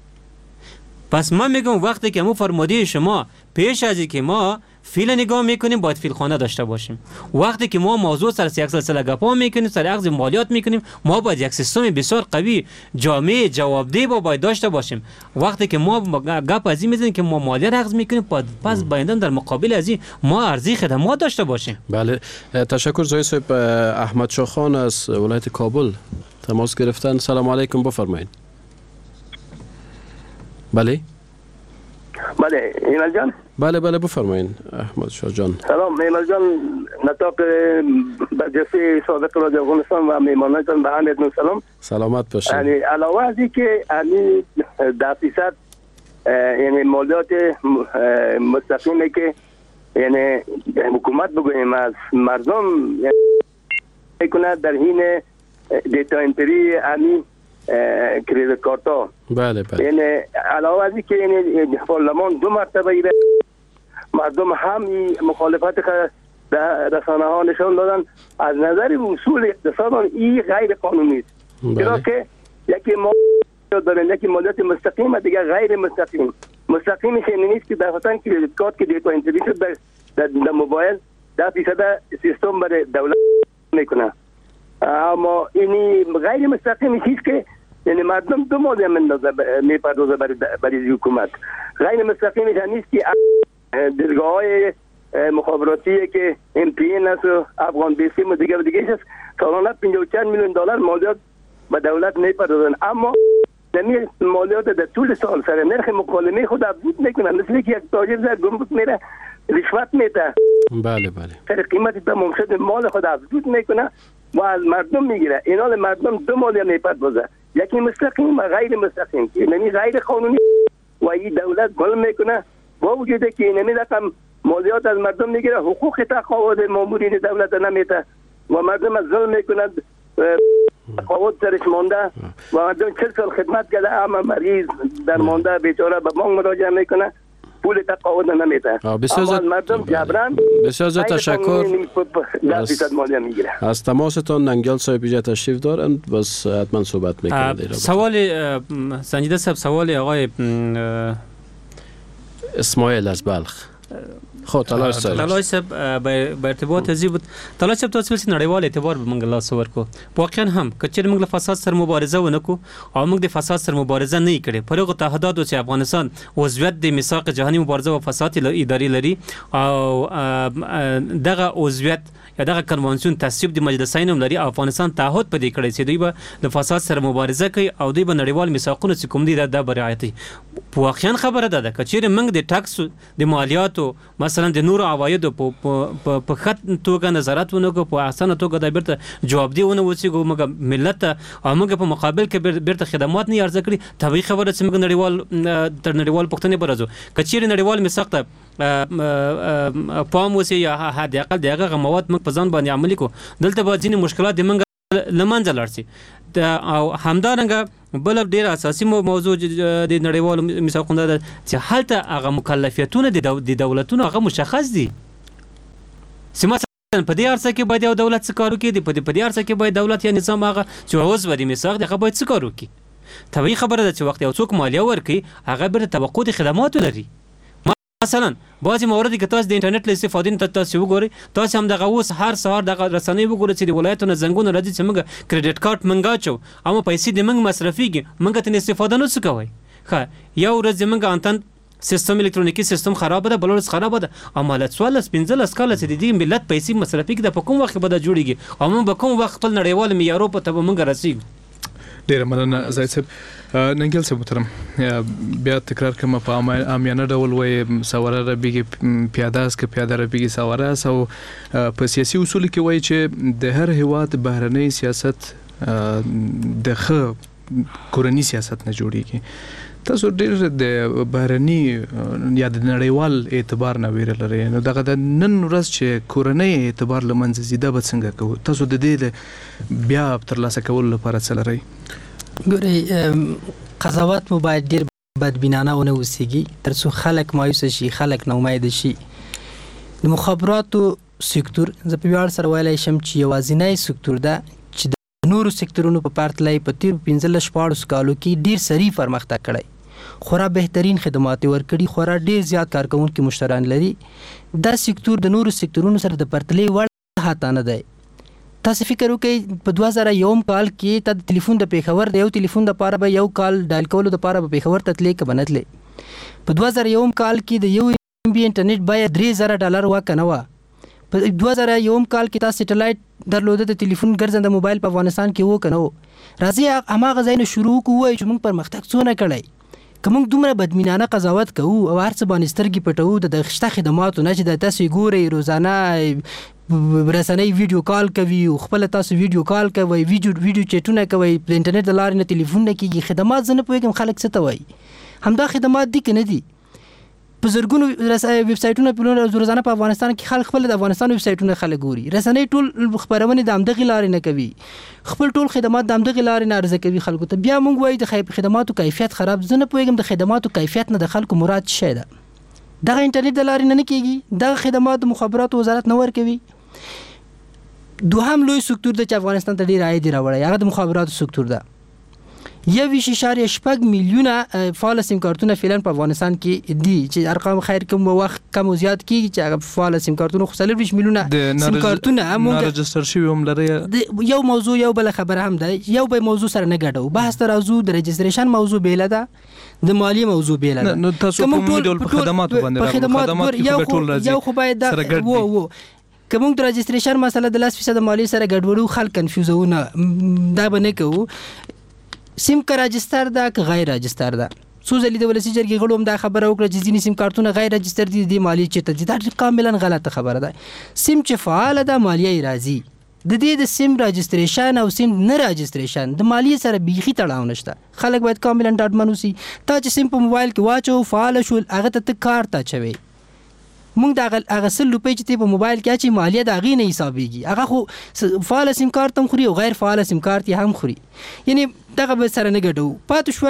پس من میگم وقتی که مو فرموده شما پیش از اینکه ما فیل نگاه میکنیم باید فیل خانه داشته باشیم. وقتی که ما موضوع سر یک سلسله گپا میکنیم، سر اخذ مالیات میکنیم، ما باید یک سیستم بسیار قوی جامع جوابدهی با باید داشته باشیم. وقتی که ما گپ از این میزنیم که ما مالیات اخذ میکنیم، پس بایدن در مقابل از این ما ارزی خدمات داشته باشیم. بله تشکر. زای صاحب احمد شاه خان از ولایت کابل تماس گرفتن. سلام علیکم، بفرمایید. بله بله ایمل جان. بله بله بفرمایید احمد شاه جان. سلام ایمل جان، نطاق برجسته سابق رادیو افغانستان و میمانتان به همتون سلام. سلامت باشید. یعنی علاوه از اینکه یعنی ده فیصد یعنی مالیات مستقیمی که یعنی حکومت بگوییم از مردم میکنه در حین دیتا انتری امی کریدیت کارت ها. بله بله. یعنی علاوه از اینکه یعنی پارلمان دو مرتبه ایره مردم هم مخالفت که در رسانه ها نشان دادن، از نظر اصول اقتصاد این غیر قانونی است. چرا که یکی ما دارن یکی مالیات مستقیم دیگه غیر مستقیم. مستقیمش این نیست که در حسن کریدیت کارت که دیتا انتری شد در, در, در موبایل ده فیصد سیستم برای دولت میکنه، اما اینی غیر مستقیم چیست که یعنی مردم دو مالیه مندازه میپردازه برای برای حکومت. غیر مستقیمش نیست که درگاه های مخابراتی که ام پی این است و افغان بیسیم و دیگه و دیگه است سالانه پنجاه و چند میلیون دلار مالیات به دولت میپردازن، اما نمی مالیات در طول سال سر نرخ مکالمه خود افزود میکنن، مثل که یک تاجر در گمرک میره رشوت میده. بله بله. سر قیمت تمام شده مال خود افزود میکنه و از مردم میگیره. اینا مردم دو مالیه میپردازه، یکی مستقیم و غیر مستقیم. یعنی غیر قانونی و این دولت گل میکنه با وجودی که اینمی رقم مالیات از مردم میگیره، حقوق تقاعد مامورین دولت نمیده و مردم از ظلم میکنند، تقاعد سرش مانده و مردم چهل سال خدمت کرده اما مریض در مانده بیچاره به بانک مراجعه میکنه پول تقاعد نمیده. بسیار زیاد مردم جبران بسیار زیاد تشکر ده درصد مالیه میگیره. از تماستان. ننگیال صاحب اینجا تشریف دارند، بس حتما صحبت میکنند. سوال سنجیده صاحب، سوال آقای اسماعیل از بلخ. خب طلایش صاحب طلایش صاحب به ارتباط ازی بود. طلایش صاحب تاسو چې نړیوال اعتبار به موږ لاس ورکو، واقعا هم کچې موږ له فساد سره مبارزه ونکو او موږ د فساد سره مبارزه نه کړې پر هغه تعهداتو چې افغانستان عضویت د میثاق جهانی مبارزه او فساد اداري لري او دغه عضویت یا دغه کنوانسیون تصویب د مجلسین هم لري. افغانستان تعهد پدې کړی چې دوی به د فساد سره مبارزه کوي او دوی به نړیوال میثاقونه چې کوم دي د برعایتي. واقعا خبره ده کچې موږ د ټاکس د مالیاتو مثلا د نورو عوایدو په خط توګه نظارت ونکړو، په اسانه توګه د بیرته جواب دی ونه وڅیږو موږ ملت او موږ په مقابل کې بیرته خدمات نه ارزه کړی. طبيعي خبره چې موږ نړیوال تر نړیوال پښتنې برازو کچې نړیوال میثاق ته پام وسی یا حد اقل دغه مواد موږ په ځان باندې عملي کو. دلته به ځینې مشکلات د موږ لمنځه لاړ شي او همدارنګه بل ډیر اساسي موضوع د نړیوالو میثاقونو ده چې هلته هغه مکلفیتونه د دولتونو هغه مشخص دي. سیمه په دې ارڅ کې باید یو دولت څه کارو کوي، په دې ارڅ کې باید دولت یا نظام هغه چې عضو دی میثاق هغه باید څه کارو کوي. طبيعي خبره ده چې وخت یو څوک مالیه ورکړي هغه به توقع د خدماتو لري. مثلا بعضی موارد کې تاسو د انټرنیټ له استفادې نه تاسو وګورئ، تاسو هم دغه اوس هر سهار دغه رسنۍ وګورئ چې د ولایتونو زنګونه راځي چې موږ کریډټ کارت منګا چو اما پیسې د موږ مصرفيږي موږ ته استفاده نه کوي. ښه یو ورځ موږ انتن سیستم الکترونیکی سیستم خراب ده، بل ورځ خراب ده. عملت سوال پنځلس کال چې د دې ملت پیسې مصرفيږي د په کوم وخت به د جوړیږي او موږ به کوم وخت خپل نړیوال معیارو په تبه موږ رسیږو. ډیر مننه زاید صاحب. ننګیال صاحب محترم، بیا تکرار کوم په عامیانه ډول وایي سواره ربیږي پیاده است که پیاده ربیږي سواره است او په سیاسي اصول کې وایي چې د هر هیواد بهرنی سیاست د ښه کورنی سیاست نه جوړیږي. تاسو ډیر د بهرنی یا د نړیوال اعتبار نه ویره لرئ، نو دغه د نن ورځ چې کورنی اعتبار لمنځه ځي دا به څنګه کوو؟ تاسو د دې بیا ترلاسه کولو لپاره څه لرئ؟ ګورئ قضاوت مو باید ډیر بدبینانه ونه اوسیږي تر څو خلک مایوس شي، خلک ناامید شي. د مخابراتو سکتور زه په ویاړ سره ویلی شم چې یوازینی سکتور ده چې د نورو سکتورونو په پرتله په تیر پنځلس شپاړسو کالو کې ډیر سریع پرمختګ کړی، خورا بهترین خدمات ورکړي، خورا ډیر زیات کارکونکي مشتران لري. دا سکتور د نورو سکتورونو سره د پرتلې وړ هاته نه دی. تاسو فکر وکړئ په دوه زره یو کال کې ته د ټلیفون د پیښور د یو ټلیفون د پاره به یو کال ډایل کولو د پاره به پیښور ته تلې که بنتلې. په دوه زره یو کال کې د یو ام بي انټرنیټ بیه درې زره ډالر وکنه و. په دوه زره یو کال کې تاسو سټلایټ درلوده د ټلیفون ګرځنده موبایل په افغانستان کې وکنه و. راځي هغه ځای نه شروع کوو چې موږ پرمختګ څونه کړی. که موږ دومره بدمینانه قضاوت کوو او هر څه باندې سترګې پټوو د خشته خدماتو نه چې د تاسو ګورئ روزانه رسنۍ ویډیو کال کوي او خپل تاسو ویډیو کال کوي، ویډیو ویډیو چیټونه کوي، د انټرنیټ د لارې نه ټلیفون نه کیږي، خدمات زه نه پوهېږم خلک څه ته وایي. همدا خدمات دي که نه دي؟ په زرګونو ویب سایټونه په روزانه په افغانستان کې خلک خپل د افغانستان ویب سایټونه خلک ګوري، رسنۍ ټول خبرونه د همدغې لارې نه کوي، خپل ټول خدمات د همدغې لارې نه عرضه کوي خلکو ته. بیا موږ وایو د خدماتو کیفیت خراب. زه نه پوهېږم د خدماتو کیفیت نه د خلکو مراد څه شی ده. دغه انټرنیټ د لارې نه نه کیږي، دغه خدمات د مخابراتو وزارت نه ورکوي. دوهم لوی سکتور د چې افغانستان ته ډیر عاید راوړی هغه د مخابراتو سکتور ده. یو ویش اشاریه شپږ میلیونه فعال سیم کارتونه فعلا په افغانستان کې دي چې ارقام خیر کوم وخت کم او زیات کیږي چې هغه فعال سیم کارتونه خو څلور ویش میلیونه سیم کارتونه هم رجستر شوی هم لري. یو موضوع یو بل خبره هم ده، یو به موضوع سره نه ګډو. بحث تر موضوع د رجستریشن موضوع بیل ده، د مالی موضوع بیل ده. نو تاسو کوم ډول په خدماتو باندې خدمات کې ټول راځي یو خو باید دا وو وو کوم د رجستریشن مسله د لاس فیصد مالی سره ګډوډو خلک کنفیوزونه دا به نه کوو. سیم کا رجستر ده که غیر رجستر ده؟ څو ځلې د ولسي جرګې غړو هم دا خبره وکړه چې ځینې سیم کارتونه غیر رجستر دي، د مالیې چیرته دي. دا کاملا غلطه خبره ده. سیم چې فعاله ده مالیه یې راځي. د دې د سیم رجستریشن او سیم نه رجستریشن د مالیې سره بیخي تړاو نشته. خلک باید کاملا ډاډمن اوسي. تا چې سیم په موبایل کې واچو فعال شو هغه ته کارت اچوي، موږ د هغه سل روپۍ چې په موبایل کې اچي مالیه د هغې نه حسابېږي. هغه خو فعال سیم کارت هم خوري او غیر فعال سیم کارت یې هم خوري. یعنې دغه به سره نه ګډوو. پاتې شوه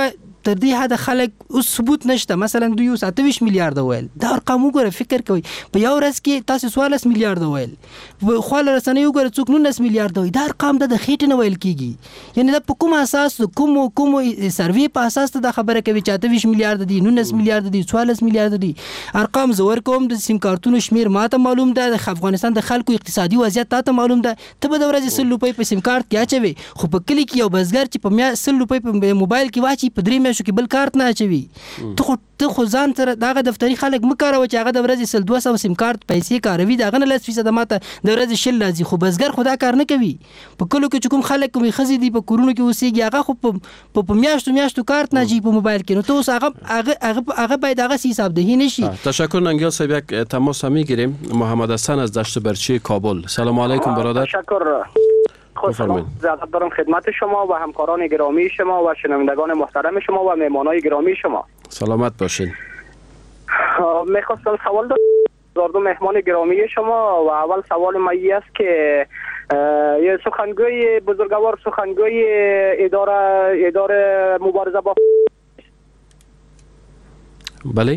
تر دې حد خلک اوس ثبوت نشته. مثلا دوی اوس اته ویشت میلیارډ ویل، دا ارقام وګوره فکر کوئ په یو ورځ کې تاسو څوارلس میلیارډ ویل، خو له رسنۍ وګوره څوک نولس میلیارډ ویل. دا ارقام د خېټې نه ویل کیږي، یعنی دا په کوم اساس کوم کوم سروې په اساس ته دا خبره کوي چې اته ویشت میلیارډ دي، نولس میلیارډ دي، څوارلس میلیارډ دي. ارقام زور کوم د سیم کارتونو شمیر ماته معلوم ده، د افغانستان د خلکو اقتصادي وضعیت تاسو معلوم ده. ته به د ورځې سل روپۍ په سیم کارت کې اچوي، خو په کلی کې یو بزګر چې په میا سل روپۍ په موبایل کې واچي په درې میاشتو کې بل کارت نه اچوي. ته خو ته خو ځان سره دغه دفتري خلک مه کاروه چې هغه د ورځې سل دوه سوه سیم کارت پیسې کاروي، دغه نه لس فیصده ماته د ورځې شل راځي. خو بزګر خو دا کار نه کوي. په کلو کې چې کوم خلک کومې ښځې دي په کورونو کې اوسېږي، هغه خو په میاشتو میاشتو کارت نه اچوي په موبایل کې. نو ته اوس هغه هغه باید هغه حساب دهی نشي. تشکر ننگیال صاحب. یک تماس میگیریم. محمد حسن از دشت برچی کابل. سلام علیکم برادر. تشکر. خوش زیادت دارم خدمت شما و همکاران گرامی شما و شنوندگان محترم شما و مهمانای گرامی شما. سلامت باشین. میخواستم سوال دارم مهمان گرامی شما و اول سوال من این است که یه سخنگوی بزرگوار سخنگوی اداره اداره مبارزه با بله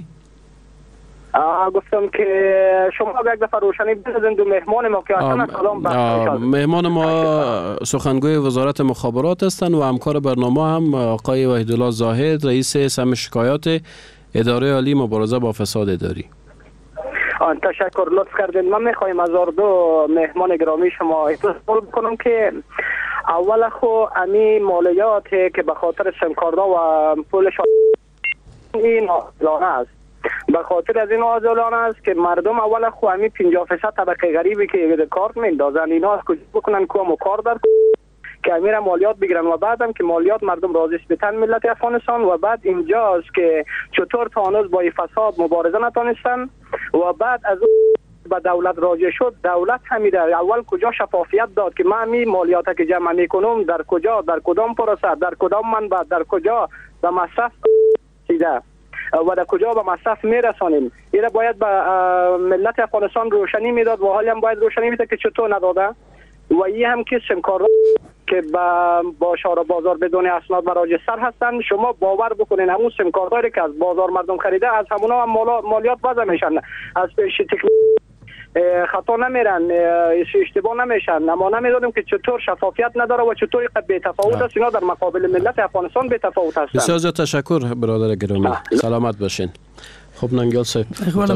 گفتم که شما یک دفعه روشنی بدید دو مهمان ما که اصلا کلام بحث مهمان ما سخنگوی وزارت مخابرات هستند و همکار برنامه هم آقای وحیدالله زاهد، رئیس سم شکایات اداره عالی مبارزه با فساد اداری. تشکر، لطف کردین. من میخوایم از دو مهمان گرامی شما اطلاع کنم که اول خو امی مالیات که به خاطر سمکاردا و پول این آزادانه است، به خاطر از این آزادانه است که مردم اول خو امی پنجاه فیصد طبقه غریبی که کارت میندازن اینا از کجا بکنن که کار در که امیر مالیات بگیرن و بعدم که مالیات مردم راضی بتن ملت افغانستان و بعد اینجاست که چطور تا هنوز با فساد مبارزه نتونستن و بعد از به دولت راضی شد. دولت همیده اول کجا شفافیت داد که من می مالیات که جمع میکنم در کجا، در کدام پروسه، در کدام منبع، در کجا به مصرف رسیده و در کجا به مصرف میرسانیم. این باید به ملت افغانستان روشنی میداد و حالا هم باید روشنی میده که چطور نداده. و این هم که سمکارا که با با شارع بازار بدون اسناد و راجستر هستن، شما باور بکنین همون سمکارهایی که از بازار مردم خریده از همونا هم مالیات وضع میشن، از پیش تکنیک خطا نمیرن، اشتباه نمیشن. اما نمیدونیم که چطور شفافیت نداره و چطور بی تفاوت است. اینا در مقابل ملت افغانستان بی تفاوت هستن. بسیار زیاد تشکر برادر گرامی. سلامت باشین. خب ننگیال صاحب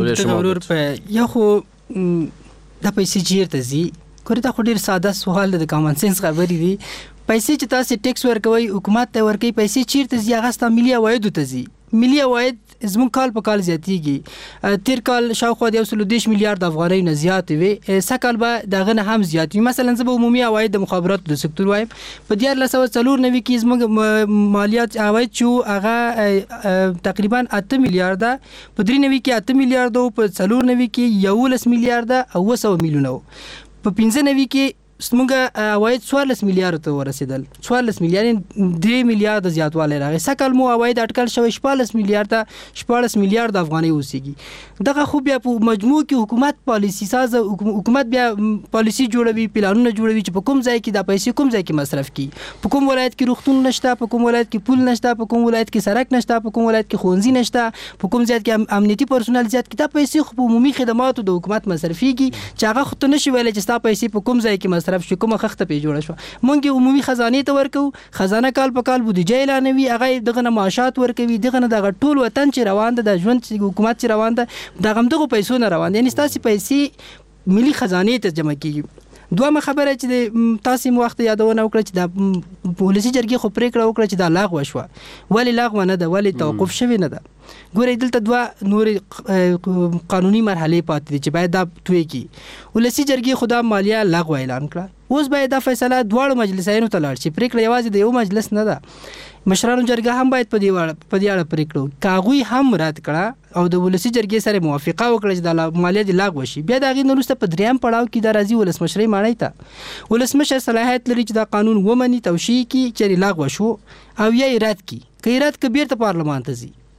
یا خو د پیسې چیرته زی کړه دا خو ډیر ساده سوال د کامن سنس خبرې دي. پیسې چې تاسو ټیکس ورکوي حکومت ته ورکوي، پیسې چیرته زی هغه ست ملي عواید ته زی. ملي عواید زمون کال په کال زیاتیږي. تیر کال شاوخوا د یو سل دیش میلیارډ افغانۍ نه زیات وي، سکهال به دغه نه هم زیات وي. مثلا زه به عمومي عواید د مخابراتو د سکتور وایم په دیارلس سوه څلور نوي کې زموږ مالیات عواید چې هغه تقریبا اته میلیارډه، په درې نوي کې اته میلیارډه او په څلور نوي کې یولس میلیارډه او اوه سوه میلیونه، په پنځه نوي کې زموږ عواید څوارلس میلیارډ ته ورسېدل. څوارلس میلیارډ درې میلیارډ زیاتوالی راغی. سږکال مو عواید اټکل شوی شپاړلس میلیارډه شپاړلس میلیارډ افغانۍ اوسېږي. دغه خو بیا په مجموع کې حکومت پالیسي ساز حکومت بیا پالیسي جوړوي، پلانونه جوړوي چې په کوم ځای کې د پیسې کوم ځای کې مصرف کړي. په کوم ولایت کې روغتون نشته، په کوم ولایت کې پول نشته، په کوم ولایت کې سړک نشته، په کوم ولایت کې ښوونځي نشته، په کوم ځای کې امنیتي پرسونل زیات کې. دا پیسې خو په عمومي خدماتو د حکومت مصرفيږي چې هغه خو ته نشي ویلی چې ستا پیسې په کوم ځای کې مصرف شي، کومه خخته پې جوړه شوه. مونږ عمومي خزانې ته ورکو، خزانه کال په کال بودیجه اعلانوي، هغه دغه نه معاشات ورکوي، دغه نه دغه ټول وطن چې روان ده، د ژوند حکومت چې روان ده، دغه دغه پیسو نه روان دي. یعنې ستاسې پیسې ملي خزانې ته جمع کېږي. دویمه خبره چې تاسې مو وخت یادونه وکړه چې د پولیسي جرګې خو پرېکړه وکړه چې دا لغوه شوه. ولې لغوه نه ده؟ ولې توقف شوې نه ده؟ ګورئ دلته دوه نورې قانوني مرحلې پاتې دي چې باید دا توی کړي. ولسي جرګې خو دا مالیه لغوه اعلان کړه. اوس باید دا فیصله دواړو مجلسینو ته لاړ شي. پرېکړه یوازې د یو مجلس نه ده. مشرانو جرګه هم باید په دې په دې اړه پرېکړه وکړي. که هغوی هم رد کړه او د ولسي جرګې سره موافقه وکړه چې دا مالیه دې لغوه شي، بیا د هغې نه وروسته په درېیم پړاو کې دا راځي ولسمشرۍ ماڼۍ ته. ولسمشر صلاحیت لري چې دا قانون ومني، توشیح کړي چې لغوه شو او یا یې رد کړي. که یې رد کړه بیرته پارلمان ته ځي.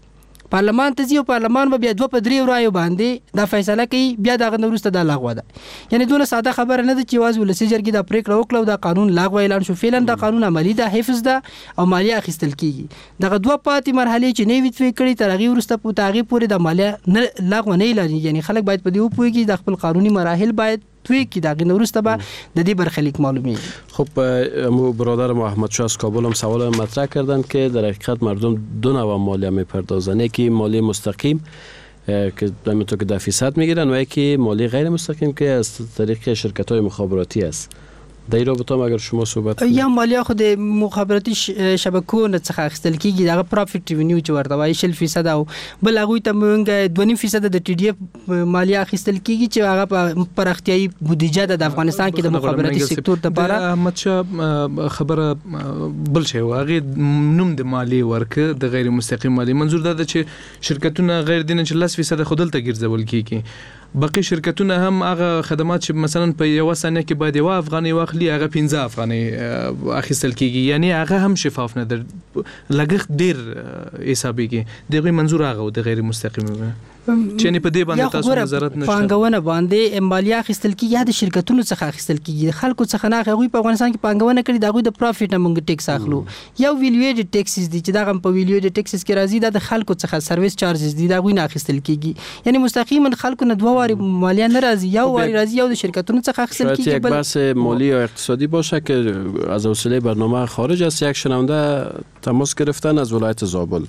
پارلمان ته ځي او پارلمان به بیا دوه په درې رایو باندې دا فیصله کوي، بیا دغه نه وروسته دا لغوه ده. یعنی دونه ساده خبره نه ده چې یوازې ولسي جرګې دا پریکړه وکړه او دا قانون لغوه اعلان شو. فعلا دا قانون عملی ده، حفظ ده او مالیه اخیستل کیږي. دغه دوه پاتې مرحلې چې نه وي توی کړي تر هغې وروسته په هغې پورې د مالیه نه لغوه نه اعلانېږي. یعنی خلک باید په دې وپوهېږي د خپل قانوني مراحل باید توی کی دغه نورسته به د دې برخلیک معلومی. خب مو برادر محمد شاه از کابل هم سوال مطرح کردند که در حقیقت مردم دو نوع مالیه میپردازند، یکی مالیه مستقیم که همونطور که ده فیصد میگیرن و یکی مالیه غیر مستقیم که از طریق شرکت های مخابراتی است. در این رابطه اگر شما صحبت کنید. یا مالیه خود مخابراتی شبکو نه څخه اخیستل کیږي، دغه پروفیټ ریونیو چې ورته وایي شل فیصد او بل هغوی ته موږ دوه نیم فیصد د ټي ډي اف مالیه اخیستل کیږي چې هغه په پراختیایي بودیجه د افغانستان کې د مخابراتي سکتور لپاره. احمد شاه خبره بل شی و هغه نوم د مالیه ورکه د غیر مستقیم مالیه منظور ده چې شرکتونه غیر دینه چې لس فیصد خودل ته ګرځول کیږي، باقي شرکتونه هم هغه خدمات چې مثلا په یو ثانیه کې باید یو افغاني واخلي هغه پنځه افغاني اخیستل کیږي، یعنی هغه هم شفاف نه ده، لګښت ډیر حسابيږي. دغه منظور هغه د غیر مستقیم چې نه په دې باندې تاسو نظارت نشته. پانګونه باندې مالیه اخیستل کیږي یا د شرکتونو څخه اخیستل کیږي، خلکو څخه نه. هغه په افغانستان کې پانګونه کړي دغه د پروفیټ نه موږ ټیکس اخلو. یو ویلیوډ ټیکسز دي چې دغه په ویلیوډ ټیکسز کې راځي د خلکو څخه سرویس چارجز دي دغه نه اخیستل کیږي. یعنی مستقیما خلکو نه دوه واری مالیه نه راځي، یو واری راځي یو د شرکتونو څخه اخیستل کیږي. یک بحث مالی و اقتصادی باشه که از حوصله برنامه خارج است. یک شنونده تماس گرفتن از ولایت زابل.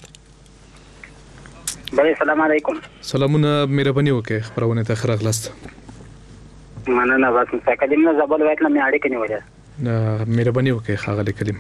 بله سلام علیکم. سلامونه، مهرباني وکړئ خبرونه ته راغلاست. مننه. بس مستقیم نه زابل ولایت نه مې اړیکه نیولې. مهرباني وکړئ ښاغلی کریم.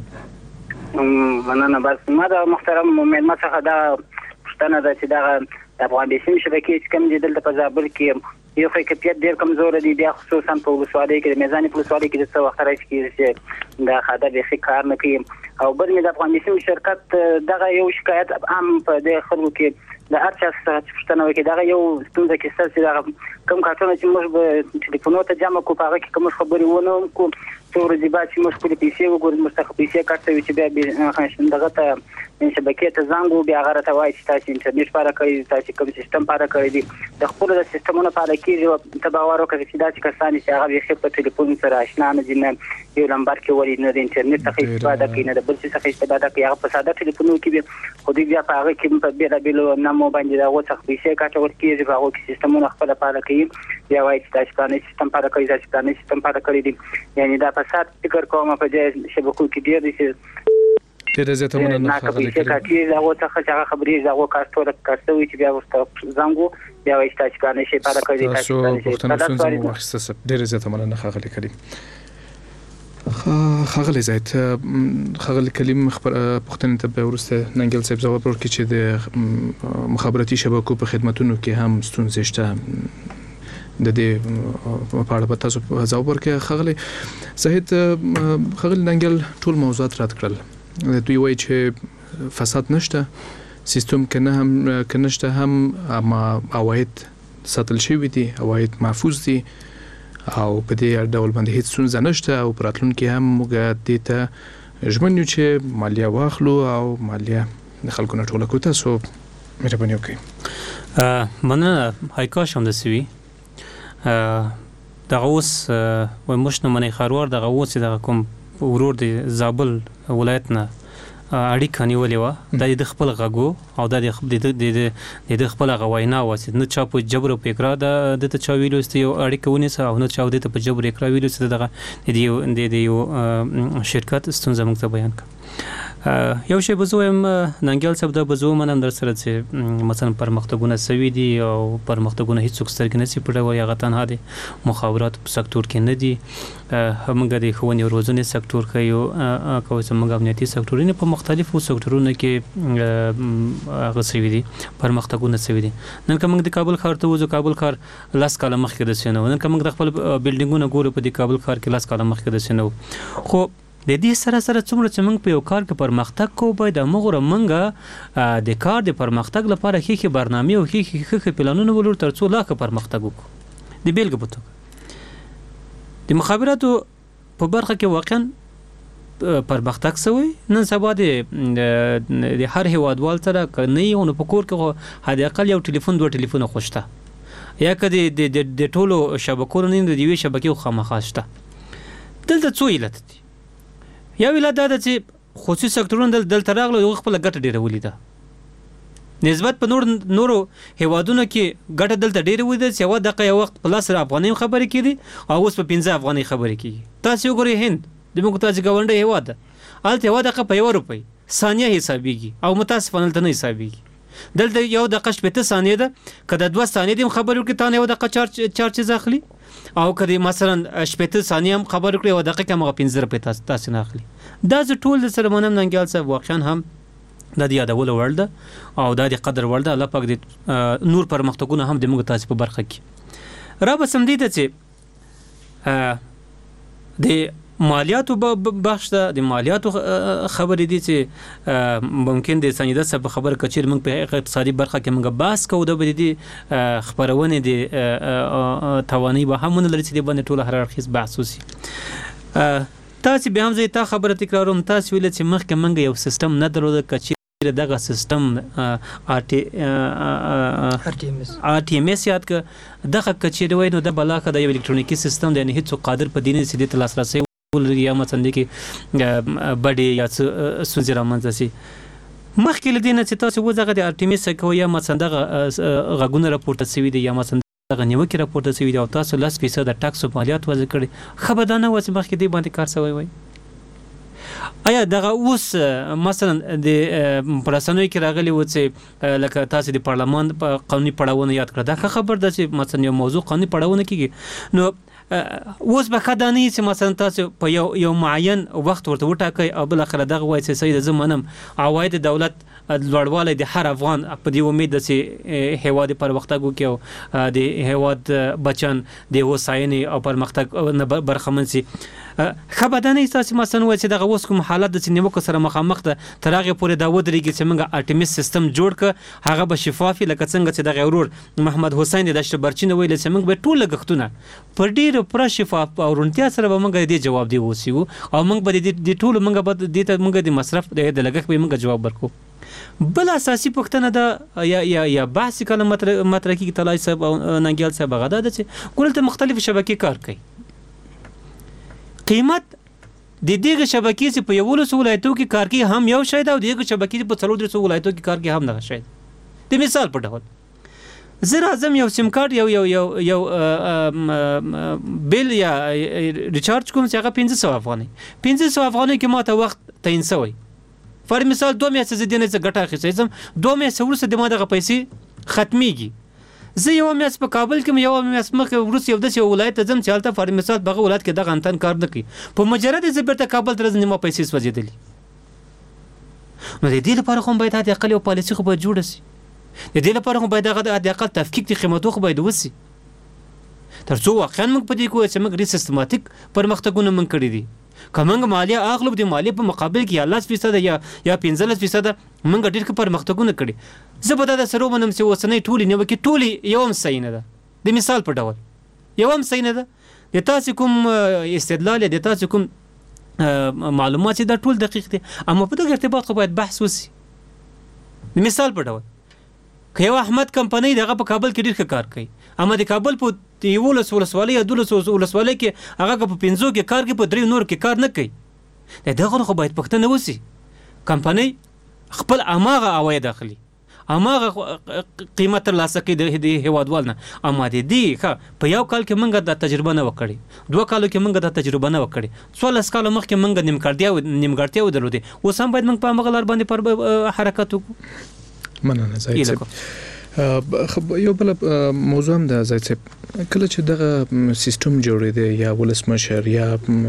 مننه. بس ما د محترم مېلمه څخه دا پوښتنه ده چې دغه د افغان بیسیم شبکې چې کوم دي دلته په زابل کې یو خو کیفیت ډېر کمزور دی، بیا خصوصا په ولسوالۍ کې د میزانې په ولسوالۍ کې د څه وخت راځي چې دا خاطر بیخي کار نه کوي. او بل مې د افغان بیسیم شرکت دغه یو شکایت عام په د خلکو کې د هر چا څخه پوښتنه وکړي، دغه یو ستونزه کې ستاسو چې دغه کوم کارتونه چې موږ به ټلیفونو ته جمع کوو په هغه کې کوم خبرې ونه کوو، څو ورځې بعد چې موږ خپلې پیسې وګورو موږ څخه پیسې کټ شوي چې بیا دغه ته شبکې ته زنګ وو، بیا هغه راته وایي چې تاسو انټرنیټ پاره کړی، تاسو کوم سیستم پاره کړی دي. د خپلو د سیستمونو پاره کېږي ته باور وکړئ چې داسې کسان چې هغه بیخي په ټلیفون سره اشنا نه دي، نه یو نمبر کې ولې نه د انټرنیټ څخه استفاده کوي نه د بل څه څخه استفاده کوي، هغه په ساده ټلیفونو کې به خو دوی بیا په هغه کې په بېلابېلو نامو باندې د هغو څخه پیسې کاټول کېږي، په هغو کې سیستمونه خپله پاره کوي، بیا وایي چې تاسو پلاني سیستم پاره کړی، تاسو پلاني سیستم پاره کړی دي. یعنی دا فساد فکر کوم په دې شبکو کې ډېر دي چې ډېر زیاته مننه ښاغلی کریم. چې هغو څخه چې هغه خبرې د هغو کار ټوله کار شوي چې بیا ورته زنګ وو، بیا وایي چې تاسو پلاني شی پاره کړی دي، تاسو پلاني شی پاره کړی دي. ډېر زیاته مننه ښاغلی کریم. ښاغلی زید، ښاغلی کریم پوښتنې ته به وروسته ننګیال صاحب ځواب ورکړي چې د مخابراتي شبکو په خدمتونو کې هم ستونزې شته، د دې په اړه به تاسو ځواب ورکړئ. ښاغلی زید، ښاغلی ننګیال ټول موضوعات رد کړل، دوی وایي چې فساد نشته، سیستم که نه هم که نشته هم اما عواید ساتل شوي دي، عواید محفوظ دي او په دې ډول باندې هیڅ ستونزه نشته او په راتلونکي هم موږ دې ته ژمن یو چې مالیه واخلو او مالیه د خلکو نه ټوله کړو. تاسو مهرباني وکړئ. مننه. هاي کاش هم داسې وي. دغه اوس وایي موږ نه منې خروار دغه اوس چې دغه کوم ورور د زابل ولایت نه اړیکه نیولې وه، دا د خپل غږو او دا د د خپل هغه وینا وه چې نه چا په جبر او په اقرار د ته چا ویلو چې یو اړیکه ونیسه او نه چا د ته په جبر اقرار ویلو چې دغه د یو شرکت ستونزه موږ ته بیان کړه. یو شی به زه وایم ننګیال صاحب، دا به زه ومنم در سره چې مثلا پرمختګونه سوي دي او پرمختګونه هېڅوک سترګې نشي پټولی، هغه تنها د مخابراتو په سکتور کې نه دي، موږ د ښوونې او روزنې سکتور ښیو، که اوس موږ امنیتي سکتور نه په مختلفو سکتورونو کې هغه سوي دي، پرمختګونه سوي دي. نن که موږ د کابل ښار ته وځو، کابل ښار لس کاله مخکې داسې نه و، نن که موږ د خپل بلډینګونه ګورو په دې کابل ښار کې لس کاله مخکې داسې نه و. خو د دې سره سره څومره چې موږ په یو کار کې پرمختګ کوو، باید همغوره موږ د کار د پرمختګ لپاره ښې ښې برنامې او ښې ښې پلانونه ولرو تر څو لا ښه پرمختګ وکړو. د بیلګې په توګه د مخابراتو په برخه کې واقعا پرمختګ سوی. نن سبا د هر هیوادوال سره کني او په کور کې حد اقل یو ټلیفون دوه ټلیفون خوشته یا کدی د ټولو شبکو نه د یوې شبکې خامخاسته. دلته څو علت دي. یو علت دا ده چې خصوصي سکتورونه دلته راغله خپل ګټه ډیره ولیده نسبت په نور نورو هیوادونو کې ګټه دلته ډیره ولیده چې یو دقیقه یو وخت په لاس افغاني خبرې کړي او اوس په پنځه افغاني خبرې کوي. تاسو وګورئ هند د موږ تاسو ګاونډي هیواد ده الته یو دقیقه په یو روپۍ ثانیه حسابيږي او متاسفانه دلته نه حسابيږي. دلته یو دقیقه شپږ ثانیې ده کله دوه ثانیې د خبرو کې تانه یو دقیقه چارج چارج اخلي او کله مثلا شپږ ثانیې هم خبرو کې یو دقیقه موږ پنځه روپۍ تاسو تاسو نه اخلي. دا ز ټول د سره منم ننګال صاحب واقعا هم د دې یادول وړ ده او د قدر وړ ده. الله پاک دې نور پرمختګونه هم د موږ تاسو په برخه کې را به سم دي چې د مالیاتو بخش ده. د مالیاتو خبرې دي چې ممکن د سنجیده صاحب خبر کچیر موږ په اقتصادي برخه کې موږ بحث کوو د دې خبرونه دي توانایي به هم نه لري چې د باندې ټول هر اړخیز بحث وشي. تاسو به هم زه تا خبره تکراروم. تاسو ویل چې مخکې موږ یو سیستم نه درلود کچیر دغه سیستم آر ټي ایم اس یاد ک دغه کچیر وای نو د بلاکه د یو الکترونیکی سیستم د نه هیڅ قادر په دیني سیده تلاسرسي یا مثلا کې بډي یا سوزرا منځسي مخکې لدینه چې تاسو وځغه د آر ټي ام اس کوي یا مثلا دغه غږونه راپورته شوی دی یا مثلا دغه نیوکه راپورته شوی دی او تاسو لس فیصد د ټاکس مالیات وځ کړي خبردانه وځ مخکې دی باندې کار شوی وای. آیا دغه اوس مثلا د پرسنوي کې راغلی و چې لکه تاسو د پارلمان په قانوني پړاوونه یاد کړه دا خبر ده چې مثلا یو موضوع قانوني پړاوونه کیږي نو اوس به خداني چې مثلا تاسو په یو یو معین وخت ورته وټاکئ او بل اخر دغه وایي چې سید زمونم عواید دولت لوړوالی د هر افغان په دې امید ده چې هیواد پرمختګ وکړي او د هیواد بچن د هوساینې او پرمختګ نه برخمن شي. خبردانه تاسو مثلا وایي چې دغه اوس کوم حالت د نیوکو سره مخامخ ده تر هغه پورې دا ودرېږي چې موږ آرټیمیس سیستم جوړ ک هغه به شفافي لکه څنګه چې دغه ورور محمد حسین د شبرچینه ویل چې موږ به ټول لګښتونه پر ډیر پر شفاف او رونتیا سره به موږ دې جواب دی وسیو او موږ به دې ټول موږ به دې ته موږ د مصرف د لګښت به موږ جواب ورکو. بل اساسي پوښتنه ده یا یا یا بحث کله مطرح کی طلای صاحب او ننګیال صاحب غدا ده چې ګولته مختلف شبکې کار کوي قیمت د دغه شبکې چې په یو ولس ولایتو کې کار کوي هم یو شاید او دغه شبکې په څلور درې ولایتو کې کار کوي هم نه شاید. د مثال په ډول زه راځم یو سیم کارت یو یو یو یو بل یا ریچارج کوم چې هغه پنځه سوه افغانۍ پنځه سوه افغانۍ کې ماته وخت تعین شوی فر مثال دوه میاشتې زه دینه څه ګټه اخیستم دوه میاشتې وروسته د ما دغه پیسې ختمیږي. زه یو میاشت په کابل کې یو میاشت مخکې وروسته یو داسې ولایت ته ځم چې هلته فر مثال دغه ولایت کې دغه انتن کار نه کوي په مجرد زه بیرته کابل ته راځم ما پیسې سوځېدلي. نو د دې لپاره خو باید حد اقل یو پالیسي خو باید جوړه شي. د دې لپاره خو باید هغه حد اقل تفکیک د قیمتو خو باید وشي تر څو واقعا موږ په دې کوو چې موږ ډېر سیستماتیک پرمختګونه موږ کړي دي. که موږ مالیه اخلو د مالیې په مقابل کې یا لس فیصد یا یا پنځلس فیصد موږ ډېر پرمختګونه کړي. زه به دا د سره ومنم چې اوسنۍ ټولې نیوکې ټولې یو هم صحیح نه ده. د مثال په ډول یو هم صحیح نه ده. د تاسو کوم استدلال د تاسو کوم معلومات دا ټول دقیق دي اما په دغه ارتباط خو باید بحث وشي. د مثال په ډول که یو احمد کمپنۍ دغه په کابل کې ډېر کار کوي اما د کابل په یولس ولسوالۍ یا دولس ولسوالۍ کې هغه په پنځو کې کار کوي په درې نور کې کار نه کوي. دغه خو باید پوښتنه وشي. کمپنۍ خپل اماغه عواید اخلي اماغه قیمت ترلاسه کوي د هیوادوال نه اما د دې ښه په یو کال کې موږ د تجربه نه وکړي دوه کالو کې موږ د تجربه نه وکړي څوارلس کاله مخکې موږ نیمګړتیا نیمګړتیا ودرلودې اوس هم باید موږ په همغه لار باندې پر حرکت وکړو. مننه زاید صاحب. یو بل موضوع هم ده زاید صاحب کله چې دغه سیستم جوړېده یا ولسمشر یا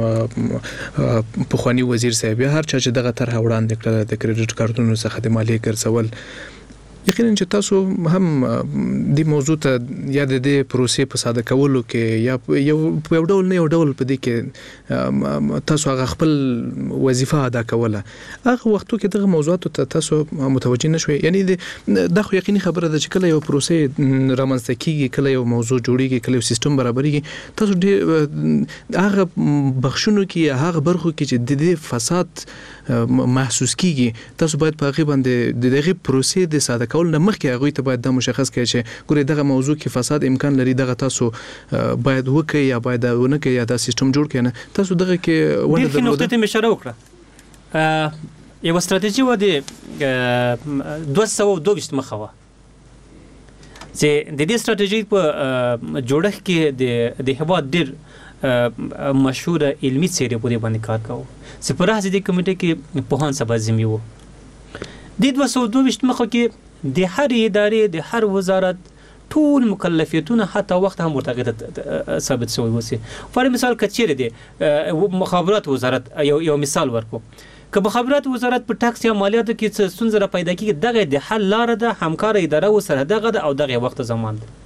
پخوانی وزیر صاحب یا هر چا چې دغه طرح وړاندې کړه د کریډټ کارتونو څخه د مالیې ګرځول یقینا چې تاسو هم د موضوع ته یا د دې پروسې په ساده کولو کې یا یو یو ډول نه یو ډول په دې کې تاسو هغه خپل وظیفه ادا کوله هغه وختو کې دغه موضوعات ته تاسو متوجه نشوي یعنی د خو یقیني خبره ده چې کله یو پروسې رامنځته کیږي کله یو موضوع جوړیږي کله یو سیستم برابرېږي تاسو د هغه بخښونو کې هغه برخو کې چې د دې فساد محسوس کیږي تاسو باید په هغه باندې د دغه پروسې د ساده کول نه مخکې هغه ته باید د مشخص کړئ چې ګوري دغه موضوع کې فساد امکان لري دغه تاسو باید وکړئ یا باید ونه کړئ یا د سیستم جوړ کړئ نه تاسو دغه کې ونه د نقطې ته اشاره وکړه یو ستراتیژي و د دوه سوه دوه ویشت مخه و چې د دې ستراتیژي په جوړښت کې د د هیواد ډیر مشهور علمي څېرې په دې باندې کار کوو چې په راځي د کمیټې کې پوهان سبا زمي وو د دوه سوه دوه ویشت مخه کې د هر ادارې د هر وزارت ټول مکلفیتونه حتی وخت هم ورته ثابت شوی وسی فار مثال کچېره دي مخابرات وزارت یو یو مثال ورکو که مخابرات وزارت په ټاکس یا مالیاتو کې څه ستونزه پیدا کیږي دغه د حل لار ده همکار اداره وسره دغه او دغه وخت زمان ده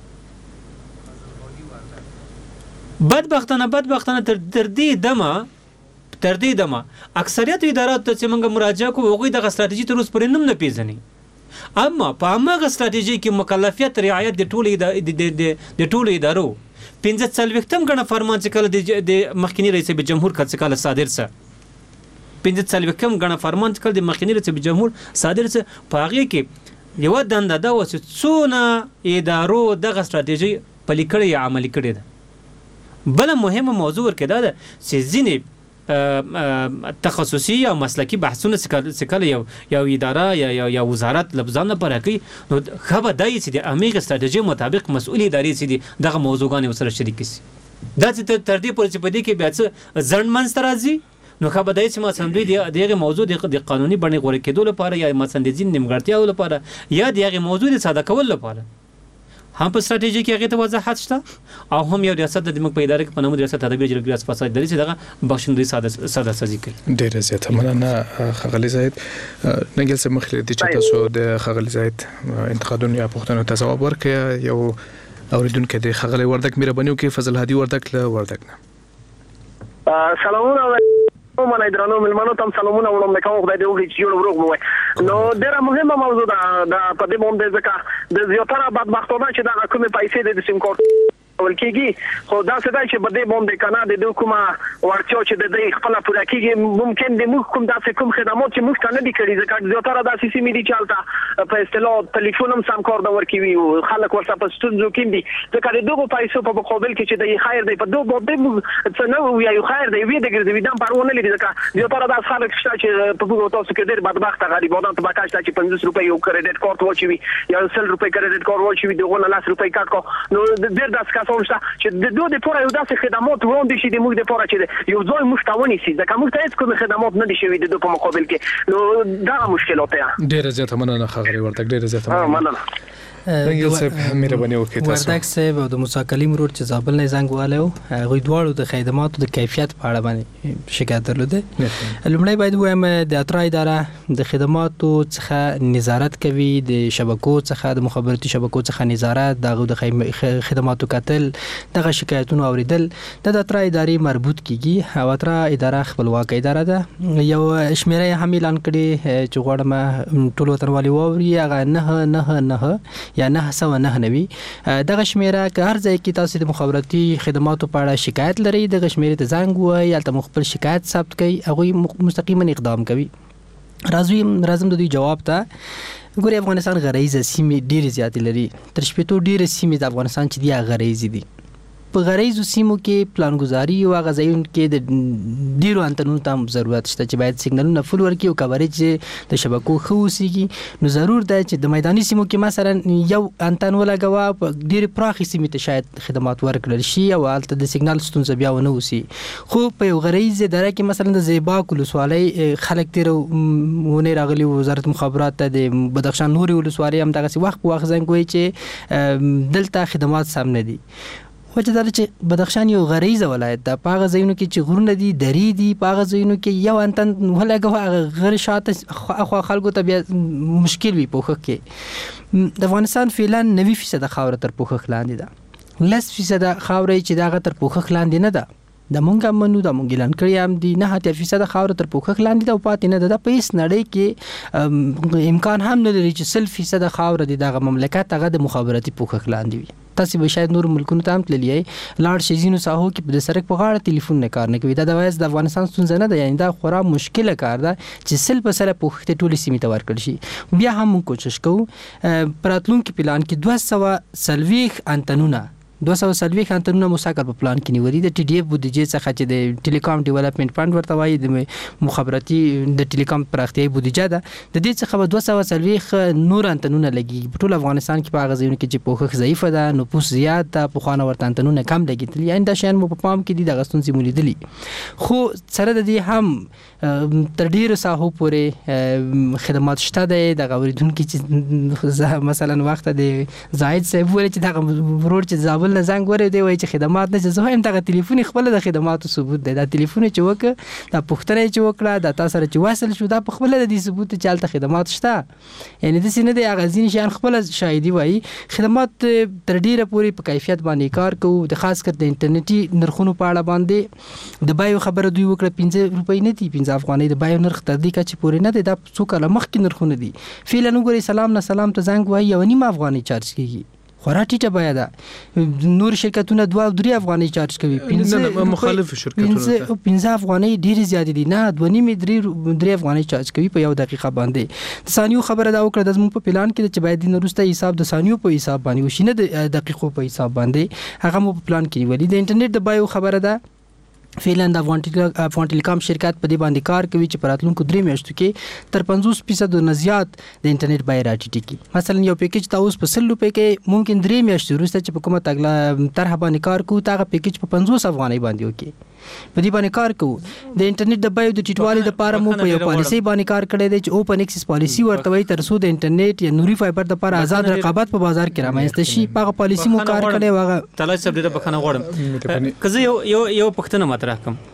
بدبختانه بدبختانه تر دې دمه تر دې دمه اکثریت ادارات ته چې موږ مراجعه کوو هغوی دغه ستراتیژي تر اوسه پورې نوم نه پیژني اما په هماغه ستراتیژي کې مکلفیت رعایت د ټولو د ټولو ادارو پنځه څلوېښتم ګڼه فرمان چې کله د مخکینی رئیس جمهور کله کله صادر سه پنځه څلوېښتم ګڼه فرمان چې کله د مخکینی رئیس جمهور صادر سه په هغې کې یوه دنده دا وه چې څونه ادارو دغه ستراتیژي پلي کړې یا عملي کړې ده بله مهمه موضوع ورکې دا ده چې ځینې تخصصي یا مسلکی بحثونه چې کله یو یو اداره یا یو یا وزارت لبزان لپاره کوي نو ښه به دا چې د همغې ستراتیژۍ مطابق مسؤل ادارې چې دي دغه موضوعګانې ورسره شریکې شي دا چې تر دې پورې چې په دې کې بیا څه ځنډ منځته راځي نو ښه به دا چې مثلا دوی د هغې موضوع د قانوني بڼې غوره کېدو لپاره یا مثلا د ځینې نیمګړتیاو لپاره یا د هغې موضوع د ساده کولو لپاره هم په ستراتیژي کې هغې ته وضاحت شته او هم یو ریاست د موږ په اداره کې په نامه ریاست ادبي جلګې ریاست فساد لري چې دغه بخښندوی ساده ساده سازي کوي ډېره زیاته مننه ښاغلي زاهد ننګل صاحب مخکې له دې چې تاسو د ښاغلي زاهد انتقادونو یا پوښتنو ته ځواب ورکړئ یو اورېدونکی دی ښاغلی وردګ مهرباني وکړئ فضل هادي وردګ له وردګ نه سلامونه من ایدرانو ملمانو تم سلامونه وړم کوم خدای دې وکړي چې جوړ وروغ مو وای نو ډېره مهمه موضوع ده د په دې باندې ځکه د زیاتره بدبختانه چې دا کومې پیسې د سیم کارت ول کېږي خو دا څه دی چې په دې باندې کنه د دوی کومه وړتیا چې د دې خپله پوره کېږي ممکن د موږ کوم داسې کوم خدمات چې موږ ته نه دي کړي ځکه زیاتره داسې سیمې دي چې هلته په اصطلاح تلیفون هم سم کار نه ورکوي او خلک ورسره په ستونزو کې دي ځکه د دغو پیسو په مقابل کې چې د خیر دی په دغو باندې موږ څه نه وایو خیر دی وي د ګرځوي دا پروا نه لري ځکه زیاتره داسې خلک شته چې په موږ تاسو کې ډېر بدبخته غریبانان ته بکا شته چې پنځوس روپۍ یو کریډټ کارت واچوي یا سل روپۍ کریډټ کارت واچوي دغو نه لس روپۍ کټ کړه نو ډېر داسې کسان شته چې د دوی لپاره یو داسې خدمات وړاندې شي د موږ لپاره چې یو ځای موږ ته ونیسي ځکه موږ ته هېڅ کوم خدمات نه دي شوي د دوی په مقابل کې نو دغه مشکلات دی ډېره زیاته مننه ښاغلی وردګ ډېره زیاته مننه ننګل صاحب مهرباني وکړئ تاسو وردګ صاحب او د موسی کلیم ورور چې زابل نه زنګ والی و هغوی دواړو د خدماتو د کیفیت په اړه باندې شکایت درلوده لومړی باید ووایم د اترا اداره د خدماتو څخه نظارت کوي د شبکو څخه د مخابراتي شبکو څخه نظارت د هغو د خدماتو کتل دغه شکایتونه اوریدل د اترا ادارې مربوط کیږي او اترا اداره خپلواکه اداره ده یو شمیره هم اعلان کړي چې غواړم ټول وطنوالي واوري هغه نه نه نه یا نه سوه نه نوي دغه شمیره که هر ځای کې تاسو د مخابراتي خدماتو په اړه شکایت لرئ دغه شمیرې ته زنګ ووایئ هلته مو خپل شکایت ثبت کوي هغوی مستقیما اقدام کوي راځم د دوی جواب ته ګورئ افغانستان غرایزه سیمې ډېرې زیاتې لري تر شپېتو ډېرې سیمې د افغانستان چې دي هغه غرایزې دي په غرایزو سیمو کې پلانګزاري او هغه ځایونو کې د ډېرو انتنونو ته هم ضرورت شته چې باید سیګنالونه فل ورکړي او کوریج د شبکو ښه اوسېږي نو ضرور ده چې د میداني سیمو کې مثلا یو انتن ولګوه په ډېرې پراخې سیمې ته شاید خدمات ورکړل شي او هلته د سیګنال ستونزه بیا ونه اوسي خو په یو غرایزه اداره کې مثلا د زیباک ولسوالۍ خلک تېره ونې راغلي وزارت مخابرات ته د بدخشان نورې ولسوالۍ هم دغسې وخت په وخت زنګ وایي چې دلته خدمات سم نه دي خو چې دا چې بدخشان یو غریزه ولایت ده، په هغه ځایونو کې چې غرونه دي، درې دي، په هغه ځایونو کې یو انتن ولګه هغه غیر شاته اخوا خلکو ته بیا مشکل وي پوښښ کې. د افغانستان فعلا نوي فیصد خاوره تر پوښښ لاندې ده، لس فیصد خاوره چې دغه تر پوښښ لاندې نه ده. د مونږه منو د مونږ اعلان کړی هم دي نه هاتیا فیصد خاوره تر پوښښ لاندې ده او پاتې نه ده. د په هیڅ نړۍ کې امکان هم نه لري چې سل فیصد خاوره د دغه مملکت هغه د مخابراتي پوښښ لاندې وي. تاسو به شاید نور ملکونو ته هم تللی یې، لاړ شئ ځینو ساحو کې د سړک په غاړه تلیفون نه کار نه کوي. دا د وایس د افغانستان ستونزه نه ده، یعنی دا خورا مشکله کار ده چې سل په سره پوښښ ته ټولې سیمې ته ورکړل شي. بیا هم موږ کوشش کوو په راتلونکي پلان کې دوه سوه څلوېښت انتنونه دوه سوه څلوېښت انتنونه مساکر په پلان کې نیولي د ټي ډي اف بودیجې څخه چې د ټیلیکام ډیولپمنٹ فند ورته وایي، د مخابراتي د ټیلیکام پراختیایي بودیجه ده. د دې څخه به دوه سوه څلوېښت نور انتنونه لګي په ټول افغانستان کې په هغه ځایونو کې چې پوښښ ضعیفه ده، نفوس زیات ده، پخوانه ورته انتنونه کم لګېدلي، یعنې دا شیان مو په پام کې دي، دغه ستونزې مو لیدلي. خو سره د دې هم تر ډېرو ساحو پورې خدمات شته دی. دغه اورېدونکي چې مثلا وخت د زاهد صاحب ویل چې دغه روډ چې زابل نه زنګ ورې دی وایي چې خدمات نه، زه وایم دغه تلیفون خپله د خدماتو ثبوت دی. دا تلیفون چې وکړه، دا پوښتنه چې وکړه، دا تا سره چې وصل شو، دا په خپله د دې ثبوت چې هلته خدمات شته. یعنې داسې نه دی، هغه ځینې شیان خپله شاهدي وایي. خدمات تر ډېره پورې په کیفیت باندې کار کوو، د خاص کر د انټرنیټي نرخونو په اړه باندې د بیو خبره دوی وکړه. پنځه روپۍ نه دي، پنځه افغانۍ د بیو نرخ تر دې کچې پورې نه دی، دا څو کاله مخکې نرخونه دي. فعلا وګورئ سلام نه سلام ته زنګ وایي یوه نیمه افغانۍ چارج کېږي، خورا ټیټه بیه ده. نور شرکتونه دوه او درې افغانۍ چارج کوي، پنځه مخالف شرکتونه پنځه افغانۍ ډېرې زیاتې دي، نه دوه نیمې درې درې افغانۍ چارج کوي په یو دقیقه باندې. د ثانیو خبره دا وکړه د زموږ په پلان کې چې باید دین وروسته حساب د ثانیو په حساب باندې وشي، نه د دقیقو په حساب باندې. هغه مو په پلان کې نیولي. د انټرنیټ د بیو خبره ده، فعلا د افغان ټیلیکام شرکت په دې باندې کار کوي چې په راتلونکو درې میاشتو کې تر پنځوس فیصد نه زیات د انټرنیټ بیه راټیټه کړي. مثلا یو پیکیج ته اوس په سل روپۍ کې ممکن درې میاشتې وروسته چې په کومه تګله طرحه باندې کار کوو، هغه پیکیج په پنځوس افغانۍ باندې وکړي. په دې باندې کار کوو. د انټرنیټ د بیو د ټیټوالي لپاره مو په یو پالیسي باندې کار کړی دی چې اوپن اکسس پالیسي ورته وایي، تر څو د انټرنیټ یا نوري فایبر لپاره آزاد رقابت په بازار کې رامنځته شي. په هغه پالیسي مو کار کړی و. هغه طلایي صاحب ډېره بخښنه غواړم که زه یو یو یو پوښتنه مطرح کړم.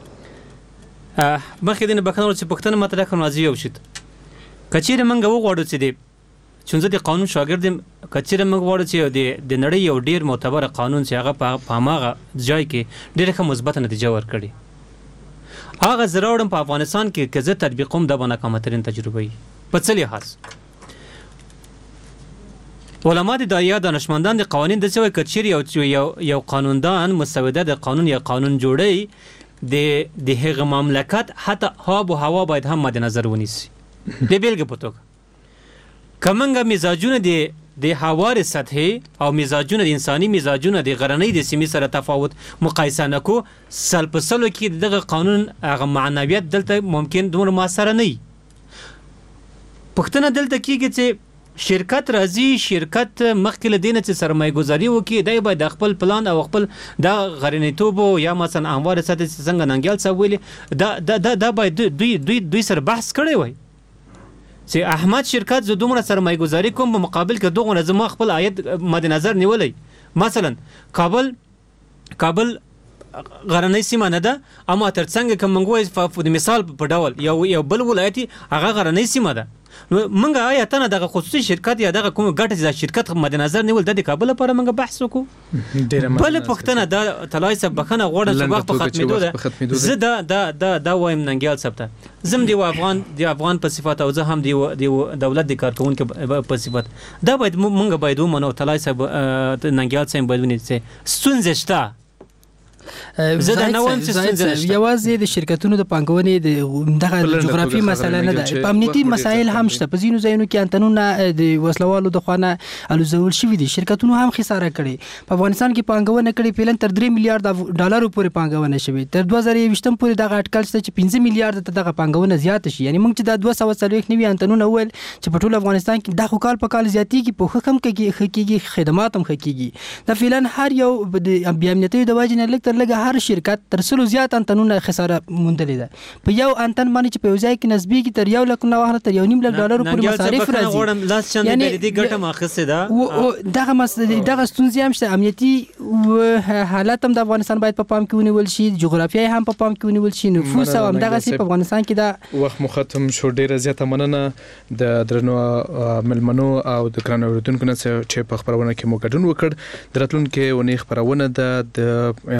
مخکې دې نه بخښنه غواړم چې پوښتنه مطرح کړم راځي یو شي. که چېرې موږ وغواړو چې د چې زه د قانون شاګرد یم، که چېرې موږ غواړو چې د د نړۍ یو ډېر معتبره قانون چې هغه په هماغه ځای کې ډېره ښه مثبته نتیجه ورکړي، هغه زه راوړم په افغانستان کې که زه تطبیقوم دا به ناکامه ترین تجربه وي. په څه لحاظ؟ علما د داعیه دانشمندان د قوانین داسې وایي که چېرې یو یو قانوندان مسوده د قانون یا قانون جوړوي، د د هغه مملکت حتی آب و هوا باید هم مد نظر ونیسي. د بیلګې په توګه که موږ مزاجونه د د هوارې سطحې او مزاجونه د انساني مزاجونه د غرنۍ د سیمې سره تفاوت مقایسه نه کو، سل په سلو کې دغه قانون هغه معنویت دلته ممکن دومره موثره نه وي. پوښتنه دلته کېږي چې شرکت راځي، شرکت مخکې له دې نه چې سرمایه ګذاري وکړي، دی باید د خپل پلان او خپل دا غرنیتوب یا مثلا همواره سطحې چې څنګه ننګیال صاحب ویلي، دا دا دا باید دوی دوی دوی سره بحث کړی وای چې احمد شرکت زه دومره سرمایه ګذاري کوم، په مقابل کې دغه زما خپل عاید مد نظر نیولی. مثلا کابل کابل غرنۍ سیمه نه ده، اما تر څنګه که موږ وایو د مثال په ډول یو یو بل ولایت هغه غرنۍ سیمه ده، نو موږ آیا ته نه دغه خصوصي شرکت یا دغه کوم ګټه چې شرکت مد نظر نیول د کابل لپاره موږ بحث وکړو. بل پوښتنه دا طلایي صاحب بخښنه غواړم چې وخت په ختمېدو ده، زه دا دا دا دا وایم ننګیال صاحب ته، زه هم د افغان د افغان په صفت او زه هم د دولت د کارکوونکي په صفت دا باید موږ باید ومنو. طلایي صاحب ننګیال صاحب باید ونیسي چې ستونزې شته. زه دا نه وایم چې ستونزې نشته، یوازې د شرکتونو د پانګونې د دغه جغرافي مسله نه ده، امنیتي مسایل هم شته. په ځینو ځایونو کې انتنونه د وسلوالو د خوا نه الوزول شوي دي، شرکتونو هم خساره کړې. په افغانستان کې پانګونه کړې فعلا تر درې میلیارډ ډالرو پورې پانګونه شوې، تر دوه زره یویشتم پورې دغه اټکل شته چې پنځه میلیارډ ته دغه پانګونه زیاته شي. یعنې موږ چې دا دوه سوه څلوېښت نوي انتنونه وویل چې په ټول افغانستان کې دا خو کال په کال زیاتېږي، پوښښ هم ښه کېږي، خدمات هم ښه کېږي. دا فعلا هر یو د بې امنیتۍ د وجې نه لږ تر لږ هر شرکت تر سلو زیات انتنونه خساره موندلې ده په یو انتن باندې چې په یو ځای کې نسبی کې تر یو لک نه واخله تر یو نیم لک ډالر پورې مصارف راځي لاس چند بلدي ګټه ماخصه ده دغه مسله دغه ستونزې هم شته امنیتي حالت هم د افغانستان باید په پام کې ونیول شي جغرافیای هم په پام کې ونیول شي نفوس هم دغه سي په افغانستان کې دا وخت مختم شو ډیره زیاته مننه د درنو ملمنو او د ګران اوریدونکو نه چې په خبرونه کې مو ګډون وکړ درتلون کې ونی خبرونه ده د